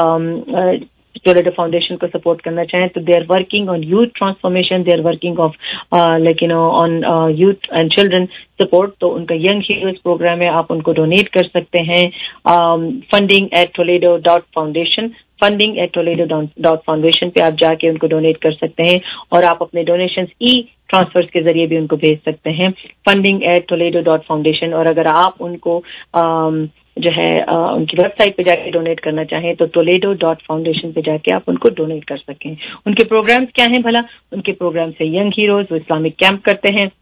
ٹولیڈو فاؤنڈیشن کو سپورٹ کرنا چاہیں تو they are working on youth transformation, they are working of like you know on youth and children support. تو ان کا ینگ ہیروز پروگرام ہے, آپ ان کو ڈونیٹ کر سکتے ہیں. Funding at Toledo dot foundation, funding at Toledo dot foundation پہ آپ جا کے ان کو ڈونیٹ کر سکتے ہیں, اور آپ اپنے ڈونیشنز ای ٹرانسفرز کے ذریعے بھی ان کو بھیج سکتے ہیں. Funding at Toledo dot foundation. اور اگر آپ ان کو جو ہے ان کی ویب سائٹ پہ جا کے ڈونیٹ کرنا چاہیں تو ٹولیڈو ڈاٹ فاؤنڈیشن پہ جا کے آپ ان کو ڈونیٹ کر سکیں. ان کے پروگرامز کیا ہیں بھلا؟ ان کے پروگرامز ہے ینگ ہیروز, وہ اسلامک کیمپ کرتے ہیں.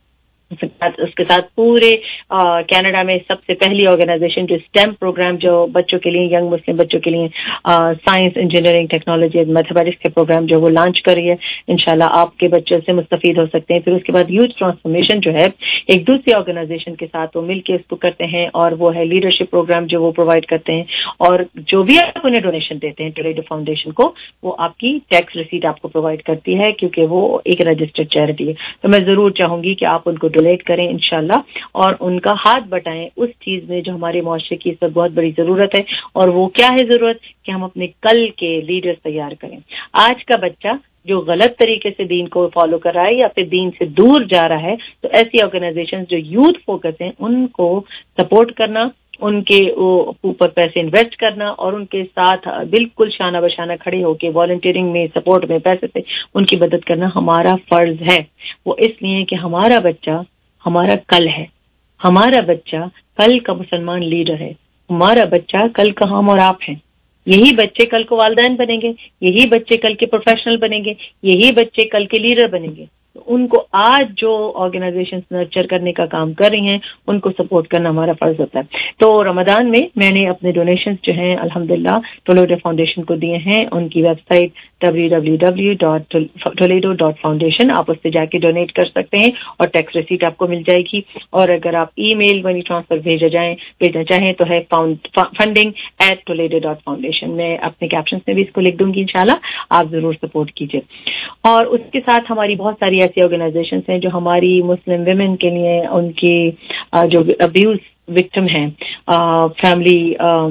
اس کے ساتھ پورے کینیڈا میں سب سے پہلی آرگنائزیشن جو اسٹیم پروگرام جو بچوں کے لیے, ینگ مسلم بچوں کے لیے سائنس, انجینئرنگ, ٹیکنالوجی, میتھمیٹکس کے پروگرام جو وہ لانچ کر رہی ہے. انشاءاللہ آپ کے بچوں سے مستفید ہو سکتے ہیں. پھر اس کے بعد یوتھ ٹرانسفارمیشن جو ہے ایک دوسری آرگنائزیشن کے ساتھ وہ مل کے اس کو کرتے ہیں, اور وہ ہے لیڈرشپ پروگرام جو وہ پرووائڈ کرتے ہیں. اور جو بھی آپ انہیں ڈونیشن دیتے ہیں ٹولیڈو فاؤنڈیشن کو, وہ آپ کی ٹیکس ریسیٹ آپ کو پرووائڈ کرتی ہے کیونکہ وہ ایک رجسٹرڈ چیریٹی ہے. تو میں ضرور چاہوں گی کہ آپ ان کو ڈونیٹ کریں انشاءاللہ, اور ان کا ہاتھ بٹائیں اس چیز میں جو ہمارے معاشرے کی اس وقت بہت بڑی ضرورت ہے. اور وہ کیا ہے ضرورت؟ کہ ہم اپنے کل کے لیڈرز تیار کریں. آج کا بچہ جو غلط طریقے سے دین کو فالو کر رہا ہے یا پھر دین سے دور جا رہا ہے, تو ایسی آرگنائزیشن جو یوتھ فوکس ہیں ان کو سپورٹ کرنا, ان کے اوپر پیسے انویسٹ کرنا, اور ان کے ساتھ بالکل شانہ بشانہ کھڑے ہو کے والنٹیئرنگ میں, سپورٹ میں, پیسے سے ان کی مدد کرنا ہمارا فرض ہے. وہ اس لیے کہ ہمارا بچہ ہمارا کل ہے, ہمارا بچہ کل کا مسلمان لیڈر ہے, ہمارا بچہ کل کا ہم اور آپ ہیں. یہی بچے کل کو والدین بنیں گے, یہی بچے کل کے پروفیشنل بنیں گے, یہی بچے کل کے لیڈر بنیں گے. تو ان کو آج جو آرگنائزیشن نرچر کرنے کا کام کر رہی ہیں ان کو سپورٹ کرنا ہمارا فرض ہوتا ہے. تو رمضان میں میں نے اپنے ڈونیشنز جو ہیں الحمدللہ ٹولیڈو فاؤنڈیشن کو دیے ہیں. ان کی website W W W dot Toledo dot foundation, آپ اس سے جا کے ڈونیٹ کر سکتے ہیں اور ٹیکس ریسیٹ آپ کو مل جائے گی. اور اگر آپ ای میل منی ٹرانسفر بھیجا جائیں بھیجنا چاہیں تو ہے funding at Toledo dot foundation. میں اپنے کیپشنز میں بھی اس کو لکھ دوں گی, انشاءاللہ آپ ضرور سپورٹ کیجیے. اور اس کے ساتھ ہماری بہت ساری ایسی آرگنائزیشنز ہیں جو ہماری مسلم ویمن کے لیے, ان کی جو ابیوز وکٹم ہیں, فیملی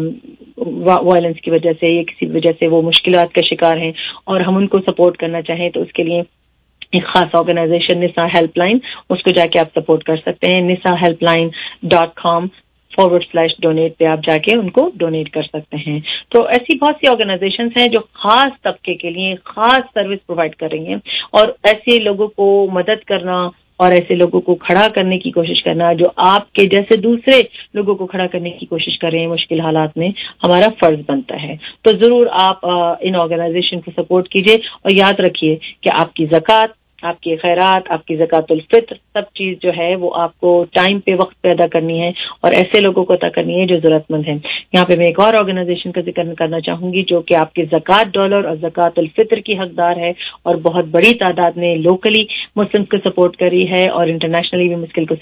وائلنس کی وجہ سے یا کسی وجہ سے وہ مشکلات کا شکار ہیں, اور ہم ان کو سپورٹ کرنا چاہیں تو اس کے لیے ایک خاص آرگنائزیشن نساء ہیلپ لائن, اس کو جا کے آپ سپورٹ کر سکتے ہیں. Nisa helpline dot com forward slash donate پہ آپ جا کے ان کو ڈونیٹ کر سکتے ہیں. تو ایسی بہت سی آرگنائزیشنز ہیں جو خاص طبقے کے لیے خاص سروس پرووائڈ کر رہی ہیں, اور ایسے لوگوں کو مدد کرنا اور ایسے لوگوں کو کھڑا کرنے کی کوشش کرنا جو آپ کے جیسے دوسرے لوگوں کو کھڑا کرنے کی کوشش کر رہے ہیں مشکل حالات میں، ہمارا فرض بنتا ہے. تو ضرور آپ ان آرگنائزیشن کو سپورٹ کیجیے، اور یاد رکھیے کہ آپ کی زکوٰۃ، آپ کی خیرات، آپ کی زکوٰۃ الفطر، سب چیز جو ہے وہ آپ کو ٹائم پہ وقت پہ ادا کرنی ہے، اور ایسے لوگوں کو ادا کرنی ہے جو ضرورت مند ہیں. یہاں پہ میں ایک اور آرگنائزیشن کا ذکر کرنا چاہوں گی جو کہ آپ کے زکوٰۃ ڈالر اور زکوٰۃ الفطر کی حقدار ہے، اور بہت بڑی تعداد میں لوکلی مسلم کو سپورٹ کری ہے اور انٹرنیشنلی بھی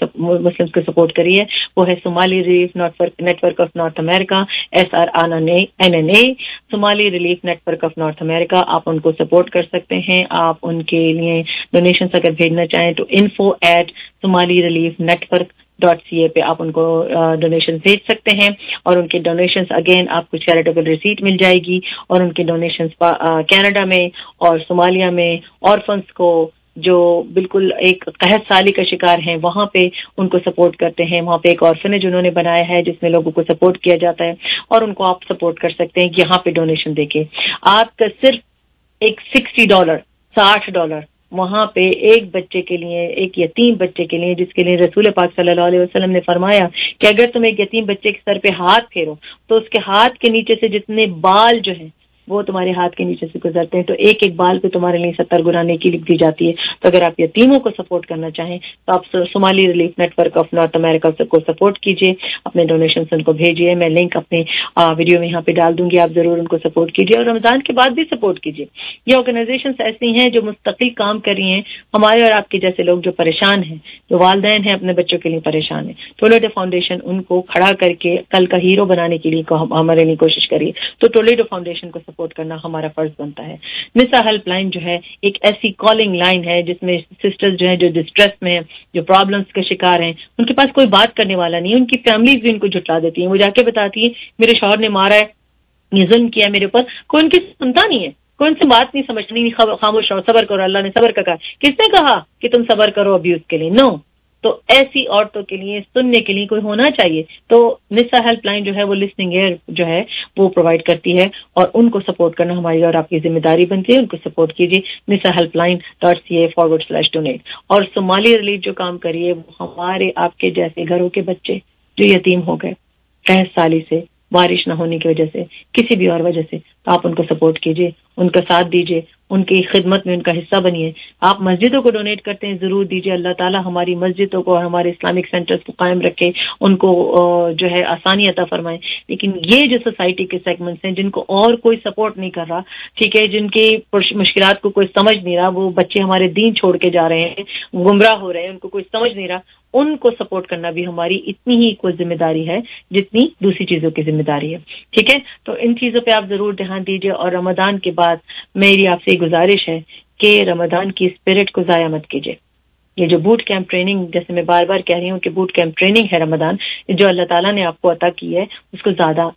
مسلم کو سپورٹ کری ہے. وہ ہے Somali relief network of North America, S R N N A, Somali relief network of North America. آپ ان کو سپورٹ کر سکتے ہیں. آپ ان کے لیے ڈونیشنز اگر بھیجنا چاہیں تو info at Somali relief network dot C A پہ آپ ان کو ڈونیشن بھیج سکتے ہیں، اور ان کے ڈونیشنز اگین آپ کو چیریٹیبل ریسیٹ مل جائے گی، اور ان کے ڈونیشنز کینیڈا میں اور صومالیہ میں آرفنس کو جو بالکل ایک قحط سالی کا شکار ہیں وہاں پہ ان کو سپورٹ کرتے ہیں. وہاں پہ ایک آرفنیج انہوں نے بنایا ہے جس میں لوگوں کو سپورٹ کیا جاتا ہے، اور ان کو آپ سپورٹ کر سکتے ہیں یہاں پہ ڈونیشن دے کے. آپ کا صرف ایک سکسٹی ڈالر ساٹھ ڈالر وہاں پہ ایک بچے کے لیے، ایک یتیم بچے کے لیے، جس کے لیے رسول پاک صلی اللہ علیہ وسلم نے فرمایا کہ اگر تم ایک یتیم بچے کے سر پہ ہاتھ پھیرو تو اس کے ہاتھ کے نیچے سے جتنے بال جو ہیں وہ تمہارے ہاتھ کے نیچے سے گزرتے ہیں، تو ایک ایک بال پہ تمہارے لیے ستر گنا نیکی لکھ دی جاتی ہے. تو اگر آپ یتیموں کو سپورٹ کرنا چاہیں تو آپ Somali relief network of North America کو سپورٹ کیجیے، اپنے ڈونیشنز ان کو بھیجیے. میں لنک اپنے ویڈیو میں یہاں پہ ڈال دوں گی، آپ ضرور ان کو سپورٹ کیجیے، اور رمضان کے بعد بھی سپورٹ کیجیے. یہ آرگنائزیشنز ایسی ہیں جو مستقل کام کر رہی ہیں ہمارے اور آپ کے جیسے لوگ جو پریشان ہیں، جو والدین ہیں اپنے بچوں کے لیے پریشان ہیں. ٹولیڈو فاؤنڈیشن ان کو کھڑا کر کے کل کا ہیرو بنانے کے لیے ہمارے لیے کوشش کریے. تو ٹولیڈو فاؤنڈیشن کو سپورٹ کرنا ہمارا فرض بنتا ہے. نسا ہیلپ لائن جو ہے ایک ایسی کالنگ لائن ہے جس میں سسٹرز جو ہیں جو ڈسٹریس میں ہیں، جو پرابلمس کے شکار ہیں، ان کے پاس کوئی بات کرنے والا نہیں ہے. ان کی فیملیز بھی ان کو جھٹلا دیتی ہیں. وہ جا کے بتاتی ہیں میرے شوہر نے مارا ہے، یہ ظلم کیا میرے اوپر، کوئی ان کی سنتا نہیں ہے، کوئی ان سے بات نہیں سمجھنی، خاموش رہو، صبر کرو. اللہ نے صبر کا کہا، کس نے کہا کہ تم صبر کرو ابیوز کے لیے؟ نو. تو ایسی عورتوں کے لیے سننے کے لیے کوئی ہونا چاہیے. تو نسا ہیلپ لائن جو ہے وہ لسننگ ایئر جو ہے وہ پرووائڈ کرتی ہے، اور ان کو سپورٹ کرنا ہماری اور آپ کی ذمہ داری بنتی ہے. ان کو سپورٹ کیجیے، Nisa helpline dot C A forward slash donate. اور صومالی ریلیف جو کام کریے وہ ہمارے آپ کے جیسے گھروں کے بچے جو یتیم ہو گئے قحط سالی سے، بارش نہ ہونے کی وجہ سے، کسی بھی اور وجہ سے، تو آپ ان کو سپورٹ کیجیے، ان کا ساتھ دیجیے، ان کی خدمت میں ان کا حصہ بنیے. آپ مسجدوں کو ڈونیٹ کرتے ہیں ضرور دیجیے. اللہ تعالیٰ ہماری مسجدوں کو اور ہمارے اسلامک سینٹرز کو قائم رکھے، ان کو جو ہے آسانی عطا فرمائے. لیکن یہ جو سوسائٹی کے سیگمنٹس ہیں جن کو اور کوئی سپورٹ نہیں کر رہا، ٹھیک ہے، جن کی مشکلات کو کوئی سمجھ نہیں رہا، وہ بچے ہمارے دین چھوڑ کے جا رہے ہیں، گمراہ ہو رہے ہیں، ان کو کوئی سمجھ نہیں رہا، ان کو سپورٹ کرنا بھی ہماری اتنی ہی کوئی ذمہ داری ہے جتنی دوسری چیزوں کی ذمہ داری ہے. ٹھیک ہے، تو ان چیزوں پہ آپ ضرور دھیان دیجیے. اور رمضان کے بعد میری آپ سے گزارش ہے کہ رمضان کی اسپرٹ کو ضائع مت کیجیے. یہ جو بوٹ کیمپ ٹریننگ، جیسے میں بار بار کہہ رہی ہوں کہ بوٹ کیمپ ٹریننگ ہے رمضان، جو اللہ تعالیٰ نے آپ کو عطا کی ہے، اس کو زیادہ،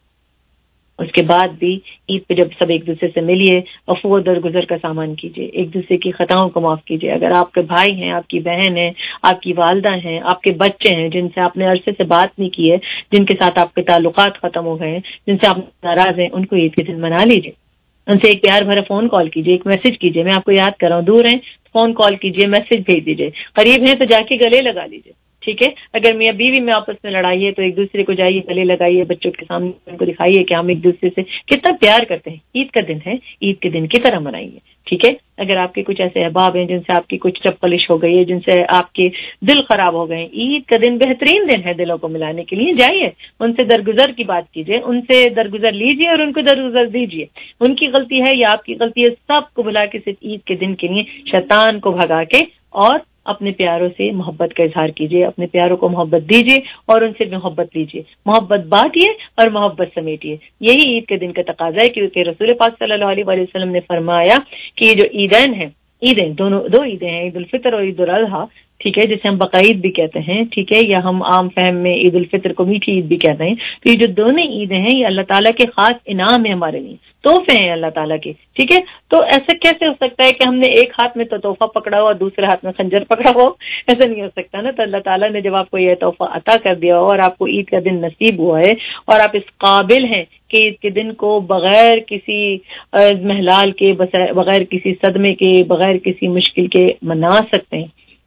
اس کے بعد بھی عید پہ جب سب ایک دوسرے سے ملیے، عفو درگزر کا سامان کیجیے، ایک دوسرے کی خطاؤں کو معاف کیجیے. اگر آپ کے بھائی ہیں، آپ کی بہن ہیں، آپ کی والدہ ہیں، آپ کے بچے ہیں جن سے آپ نے عرصے سے بات نہیں کی ہے، جن کے ساتھ آپ کے تعلقات ختم ہو گئے ہیں، جن سے آپ ناراض ہیں، ان کو عید کے دن منا لیجیے. ان سے ایک پیار بھرا فون کال کیجیے، ایک میسج کیجیے، میں آپ کو یاد کر رہا ہوں، دور ہیں فون کال کیجیے، میسج بھیج دیجیے. قریب ہیں تو جا کے گلے لگا لیجیے. ٹھیک ہے، اگر میاں بیوی میں آپس میں لڑائی ہے تو ایک دوسرے کو جائیے گلے لگائیے، بچوں کے سامنے ان کو دکھائیے کہ ہم ایک دوسرے سے کتنا پیار کرتے ہیں. عید کا دن ہے، عید کے دن کی طرح منائیے. ٹھیک ہے، اگر آپ کے کچھ ایسے احباب ہیں جن سے آپ کی کچھ چپلش ہو گئی ہے، جن سے آپ کے دل خراب ہو گئے ہیں، عید کا دن بہترین دن ہے دلوں کو ملانے کے لیے. جائیے ان سے درگزر کی بات کیجیے، ان سے درگزر لیجیے اور ان کو درگزر دیجیے. ان کی غلطی ہے یا آپ کی غلطی ہے، سب کو بلا کے صرف عید کے دن کے لیے شیطان کو بھگا کے اور اپنے پیاروں سے محبت کا اظہار کیجیے، اپنے پیاروں کو محبت دیجیے اور ان سے محبت لیجیے. محبت بانٹیے اور محبت سمیٹیے. یہی عید کے دن کا تقاضا ہے، کیونکہ رسول پاک صلی اللہ علیہ وسلم نے فرمایا کہ یہ جو عیدین ہیں، عیدیں دونوں دو عیدیں ہیں، عید الفطر اور عید الاضحیٰ، ٹھیک ہے، جسے ہم بقرعید بھی کہتے ہیں، ٹھیک ہے، یا ہم عام فہم میں عید الفطر کو میٹھی عید بھی کہتے ہیں. تو یہ جو دونوں عیدیں ہیں یہ اللہ تعالیٰ کے خاص انعام ہے، ہمارے لیے تحفے ہیں اللہ تعالیٰ کے. ٹھیک ہے، تو ایسا کیسے ہو سکتا ہے کہ ہم نے ایک ہاتھ میں تو تحفہ پکڑا ہو اور دوسرے ہاتھ میں خنجر پکڑا ہو؟ ایسا نہیں ہو سکتا نا. تو اللہ تعالیٰ نے جب آپ کو یہ تحفہ عطا کر دیا ہو اور آپ کو عید کا دن نصیب ہوا ہے اور آپ اس قابل ہیں کہ عید کے دن کو بغیر کسی محلال کے، بغیر کسی صدمے کے، بغیر کسی مشکل کے منا سکتے ہیں،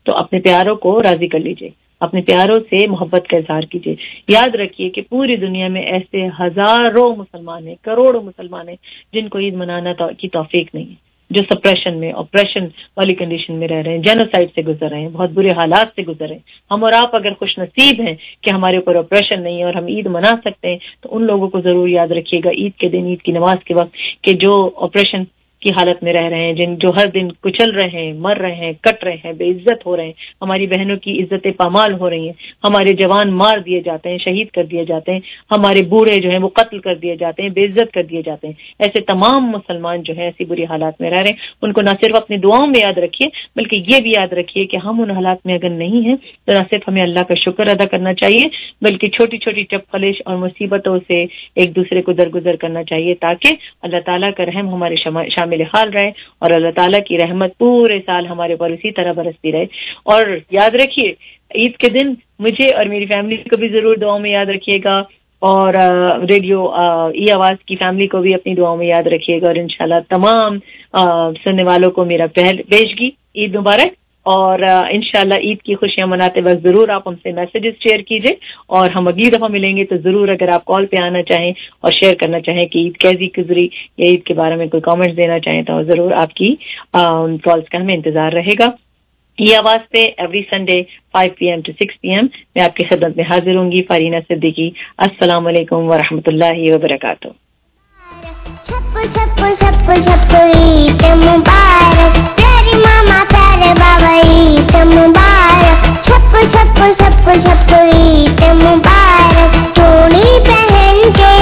تو اپنے پیاروں کو راضی کر لیجیے, اپنے پیاروں سے محبت کا اظہار کیجیے. یاد رکھیے کہ پوری دنیا میں ایسے ہزاروں مسلمان ہیں, کروڑوں مسلمان ہیں جن کو عید منانا کی توفیق نہیں ہے, جو سپریشن میں, آپریشن والی کنڈیشن میں رہ رہے ہیں, جینوسائڈ سے گزر رہے ہیں, بہت برے حالات سے گزر رہے ہیں. ہم اور آپ اگر خوش نصیب ہیں کہ ہمارے اوپر آپریشن نہیں ہے اور ہم عید منا سکتے ہیں, تو ان لوگوں کو ضرور یاد رکھیے گا عید کے دن, عید کی نماز کے وقت, کہ جو آپریشن کی حالت میں رہ رہے ہیں, جن جو ہر دن کچل رہے ہیں, مر رہے ہیں, کٹ رہے ہیں, بے عزت ہو رہے ہیں, ہماری بہنوں کی عزتیں پامال ہو رہی ہیں, ہمارے جوان مار دیے جاتے ہیں, شہید کر دیے جاتے ہیں, ہمارے بوڑھے جو ہیں وہ قتل کر دیے جاتے ہیں, بے عزت کر دیے جاتے ہیں. ایسے تمام مسلمان جو ہیں ایسی بری حالات میں رہ رہے ہیں, ان کو نہ صرف اپنی دعاؤں میں یاد رکھیے بلکہ یہ بھی یاد رکھیے کہ ہم ان حالات میں اگر نہیں ہیں تو نہ صرف ہمیں اللہ کا شکر ادا کرنا چاہیے بلکہ چھوٹی چھوٹی چپخلش اور مصیبتوں سے ایک دوسرے کو درگزر کرنا چاہیے, تاکہ اللہ تعالیٰ کا رحم ہمارے شامل حال رہے اور اللہ تعالیٰ کی رحمت پورے سال ہمارے پر اسی طرح برستی رہے. اور یاد رکھیے عید کے دن مجھے اور میری فیملی کو بھی ضرور دعاؤں میں یاد رکھیے گا, اور ریڈیو ای آواز کی فیملی کو بھی اپنی دعاؤں میں یاد رکھیے گا, اور انشاءاللہ تمام سننے والوں کو میرا پہل پیشگی عید مبارک. اور انشاءاللہ عید کی خوشیاں مناتے وقت ضرور آپ ہم سے میسیجز شیئر کیجئے, اور ہم اگلی دفعہ ملیں گے تو ضرور اگر آپ کال پہ آنا چاہیں اور شیئر کرنا چاہیں کہ عید کیسی گزری یا عید کے بارے میں کوئی کامنٹس دینا چاہیں تو ضرور آپ کی کالز کا ہمیں انتظار رہے گا. یہ آواز پہ every Sunday five P M to six P M میں آپ کی خدمت میں حاضر ہوں گی, فارینہ صدیقی. السلام علیکم ورحمۃ اللہ وبرکاتہ. چھپ چھپ چھپ چھپ عید مبارک, پیاری ماما پیارے بابا عید مبارک. چھپ چھپ چھپ چھپ عید مبارک, چوڑی پہن کے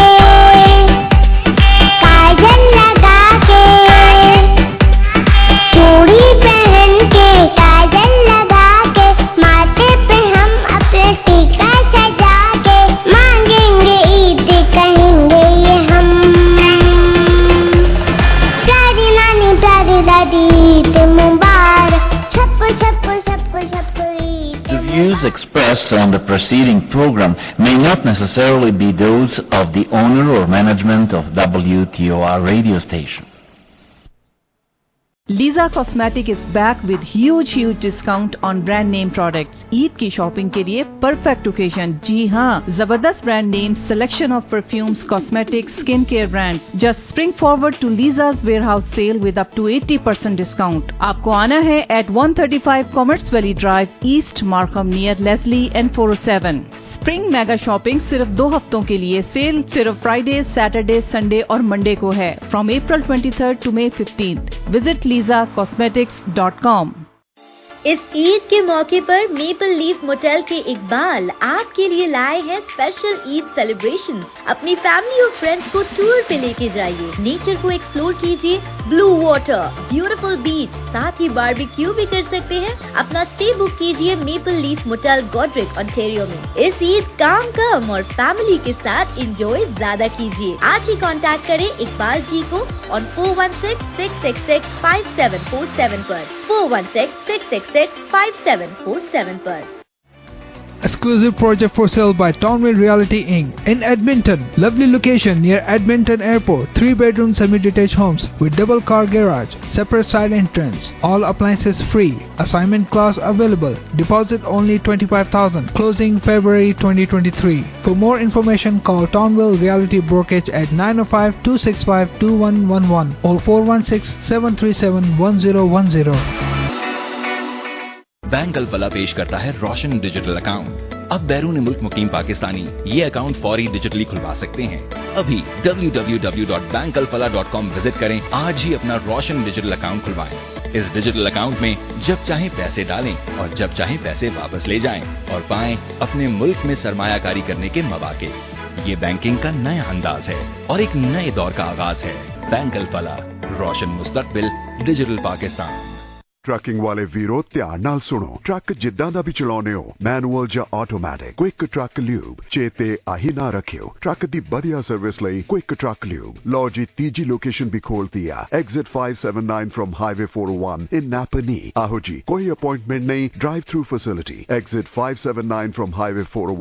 کاجل لگا کے, چوڑی پہن کے کاجل لگا کے, ماتھے پہ ہم اپنے ٹیکا سجا کے, مانگیں گے عید کہیں گے یہ ہم, پیاری نانی پیاری دادی عید مبارک. چھپ چھپ چھپ چھپ Eid. The views expressed on the preceding program may not necessarily be those of the owner or management of W T O R radio station. Lisa cosmetic is back with huge huge discount on brand name products. Eid کی shopping کے لیے perfect occasion. جی ہاں, زبردست brand name, selection of perfumes, cosmetics, skin care brands. Just spring forward to Lisa's warehouse sale with up to eighty percent discount. آپ کو آنا ہے at one thirty five Commerce Valley Drive East Markham near Leslie and four O seven. Spring mega shopping صرف دو ہفتوں کے لیے. Sale صرف فرائیڈے, سیٹرڈے, سنڈے اور منڈے کو ہے, from April twenty third to May fifteenth. Visit Lisa cosmetics dot com. اس عید کے موقع پر میپل لیف موٹل کے اقبال آپ کے لیے لائے ہیں اسپیشل عید سیلیبریشن. اپنی فیملی اور فرینڈز کو ٹور پہ لے کے جائیے, نیچر کو ایکسپلور کیجیے, بلو واٹر, بیوٹیفل بیچ, ساتھ ہی باربیکیو بھی کر سکتے ہیں. اپنا اسٹے بک کیجیے Maple Leaf Motel Goderich Ontario میں. اس عید کام کم اور فیملی کے ساتھ انجوائے زیادہ کیجیے. آج ہی کانٹیکٹ کریں اقبال جی کو on four one six six six six five seven four seven پر, four one six six six five seven four seven پر. Exclusive project for sale by Townville Realty Incorporated in Edmonton. Lovely location near Edmonton Airport. Three bedroom semi-detached homes with double car garage, separate side entrance. All appliances free. Assignment class available. Deposit only twenty-five thousand dollars. Closing February twenty twenty-three. For more information, call Townville Realty Brokerage at nine oh five, two six five, two one one one or four one six, seven three seven, one zero one zero. Bank Alfalah پیش کرتا ہے روشن digital account. اب بیرون ملک مقیم پاکستانی یہ account فوری digitally کھلوا سکتے ہیں. ابھی W W W dot bank Alfalah dot com visit کریں. آج ہی اپنا روشن ڈیجیٹل اکاؤنٹ کھلوائیں. اس ڈیجیٹل اکاؤنٹ میں جب چاہیں پیسے ڈالیں اور جب چاہیں پیسے واپس لے جائیں اور پائیں اپنے ملک میں سرمایہ کاری کرنے کے مواقع. یہ بینکنگ کا نیا انداز ہے اور ایک نئے دور کا آغاز ہے. بینک الفلاح, روشن مستقبل, ڈیجیٹل پاکستان. ਟਰੱਕਿੰਗ ਵਾਲੇ ਵੀਰੋ ਧਿਆਨ ਨਾਲ ਸੁਣੋ. ਟਰੱਕ ਜਿੱਦਾਂ ਦਾ ਵੀ ਚਲਾਉਣੇ ਹੋ, ਮੈਨੂਅਲ ਜਾਂ ਆਟੋਮੈਟਿਕ, ਕੁਇਕ ਟਰੱਕ ਲਿਊਬ ਚੇਤੇ ਆਹੀ ਨਾ ਰੱਖਿਓ. ਟਰੱਕ ਦੀ ਵਧੀਆ ਸਰਵਿਸ ਲਈ ਕੁਇਕ ਟਰੱਕ ਲਿਊਬ. ਲਓ ਜੀ, ਤੀਜੀ ਲੋਕੇਸ਼ਨ ਵੀ ਖੋਲਤੀ ਆ, exit five seventy-nine from highway four oh one in Napanee. ਆਹੋ ਜੀ, ਕੋਈ ਅਪਾਇੰਟਮੈਂਟ ਨਹੀਂ, drive through facility. Exit five seventy-nine from highway four oh one.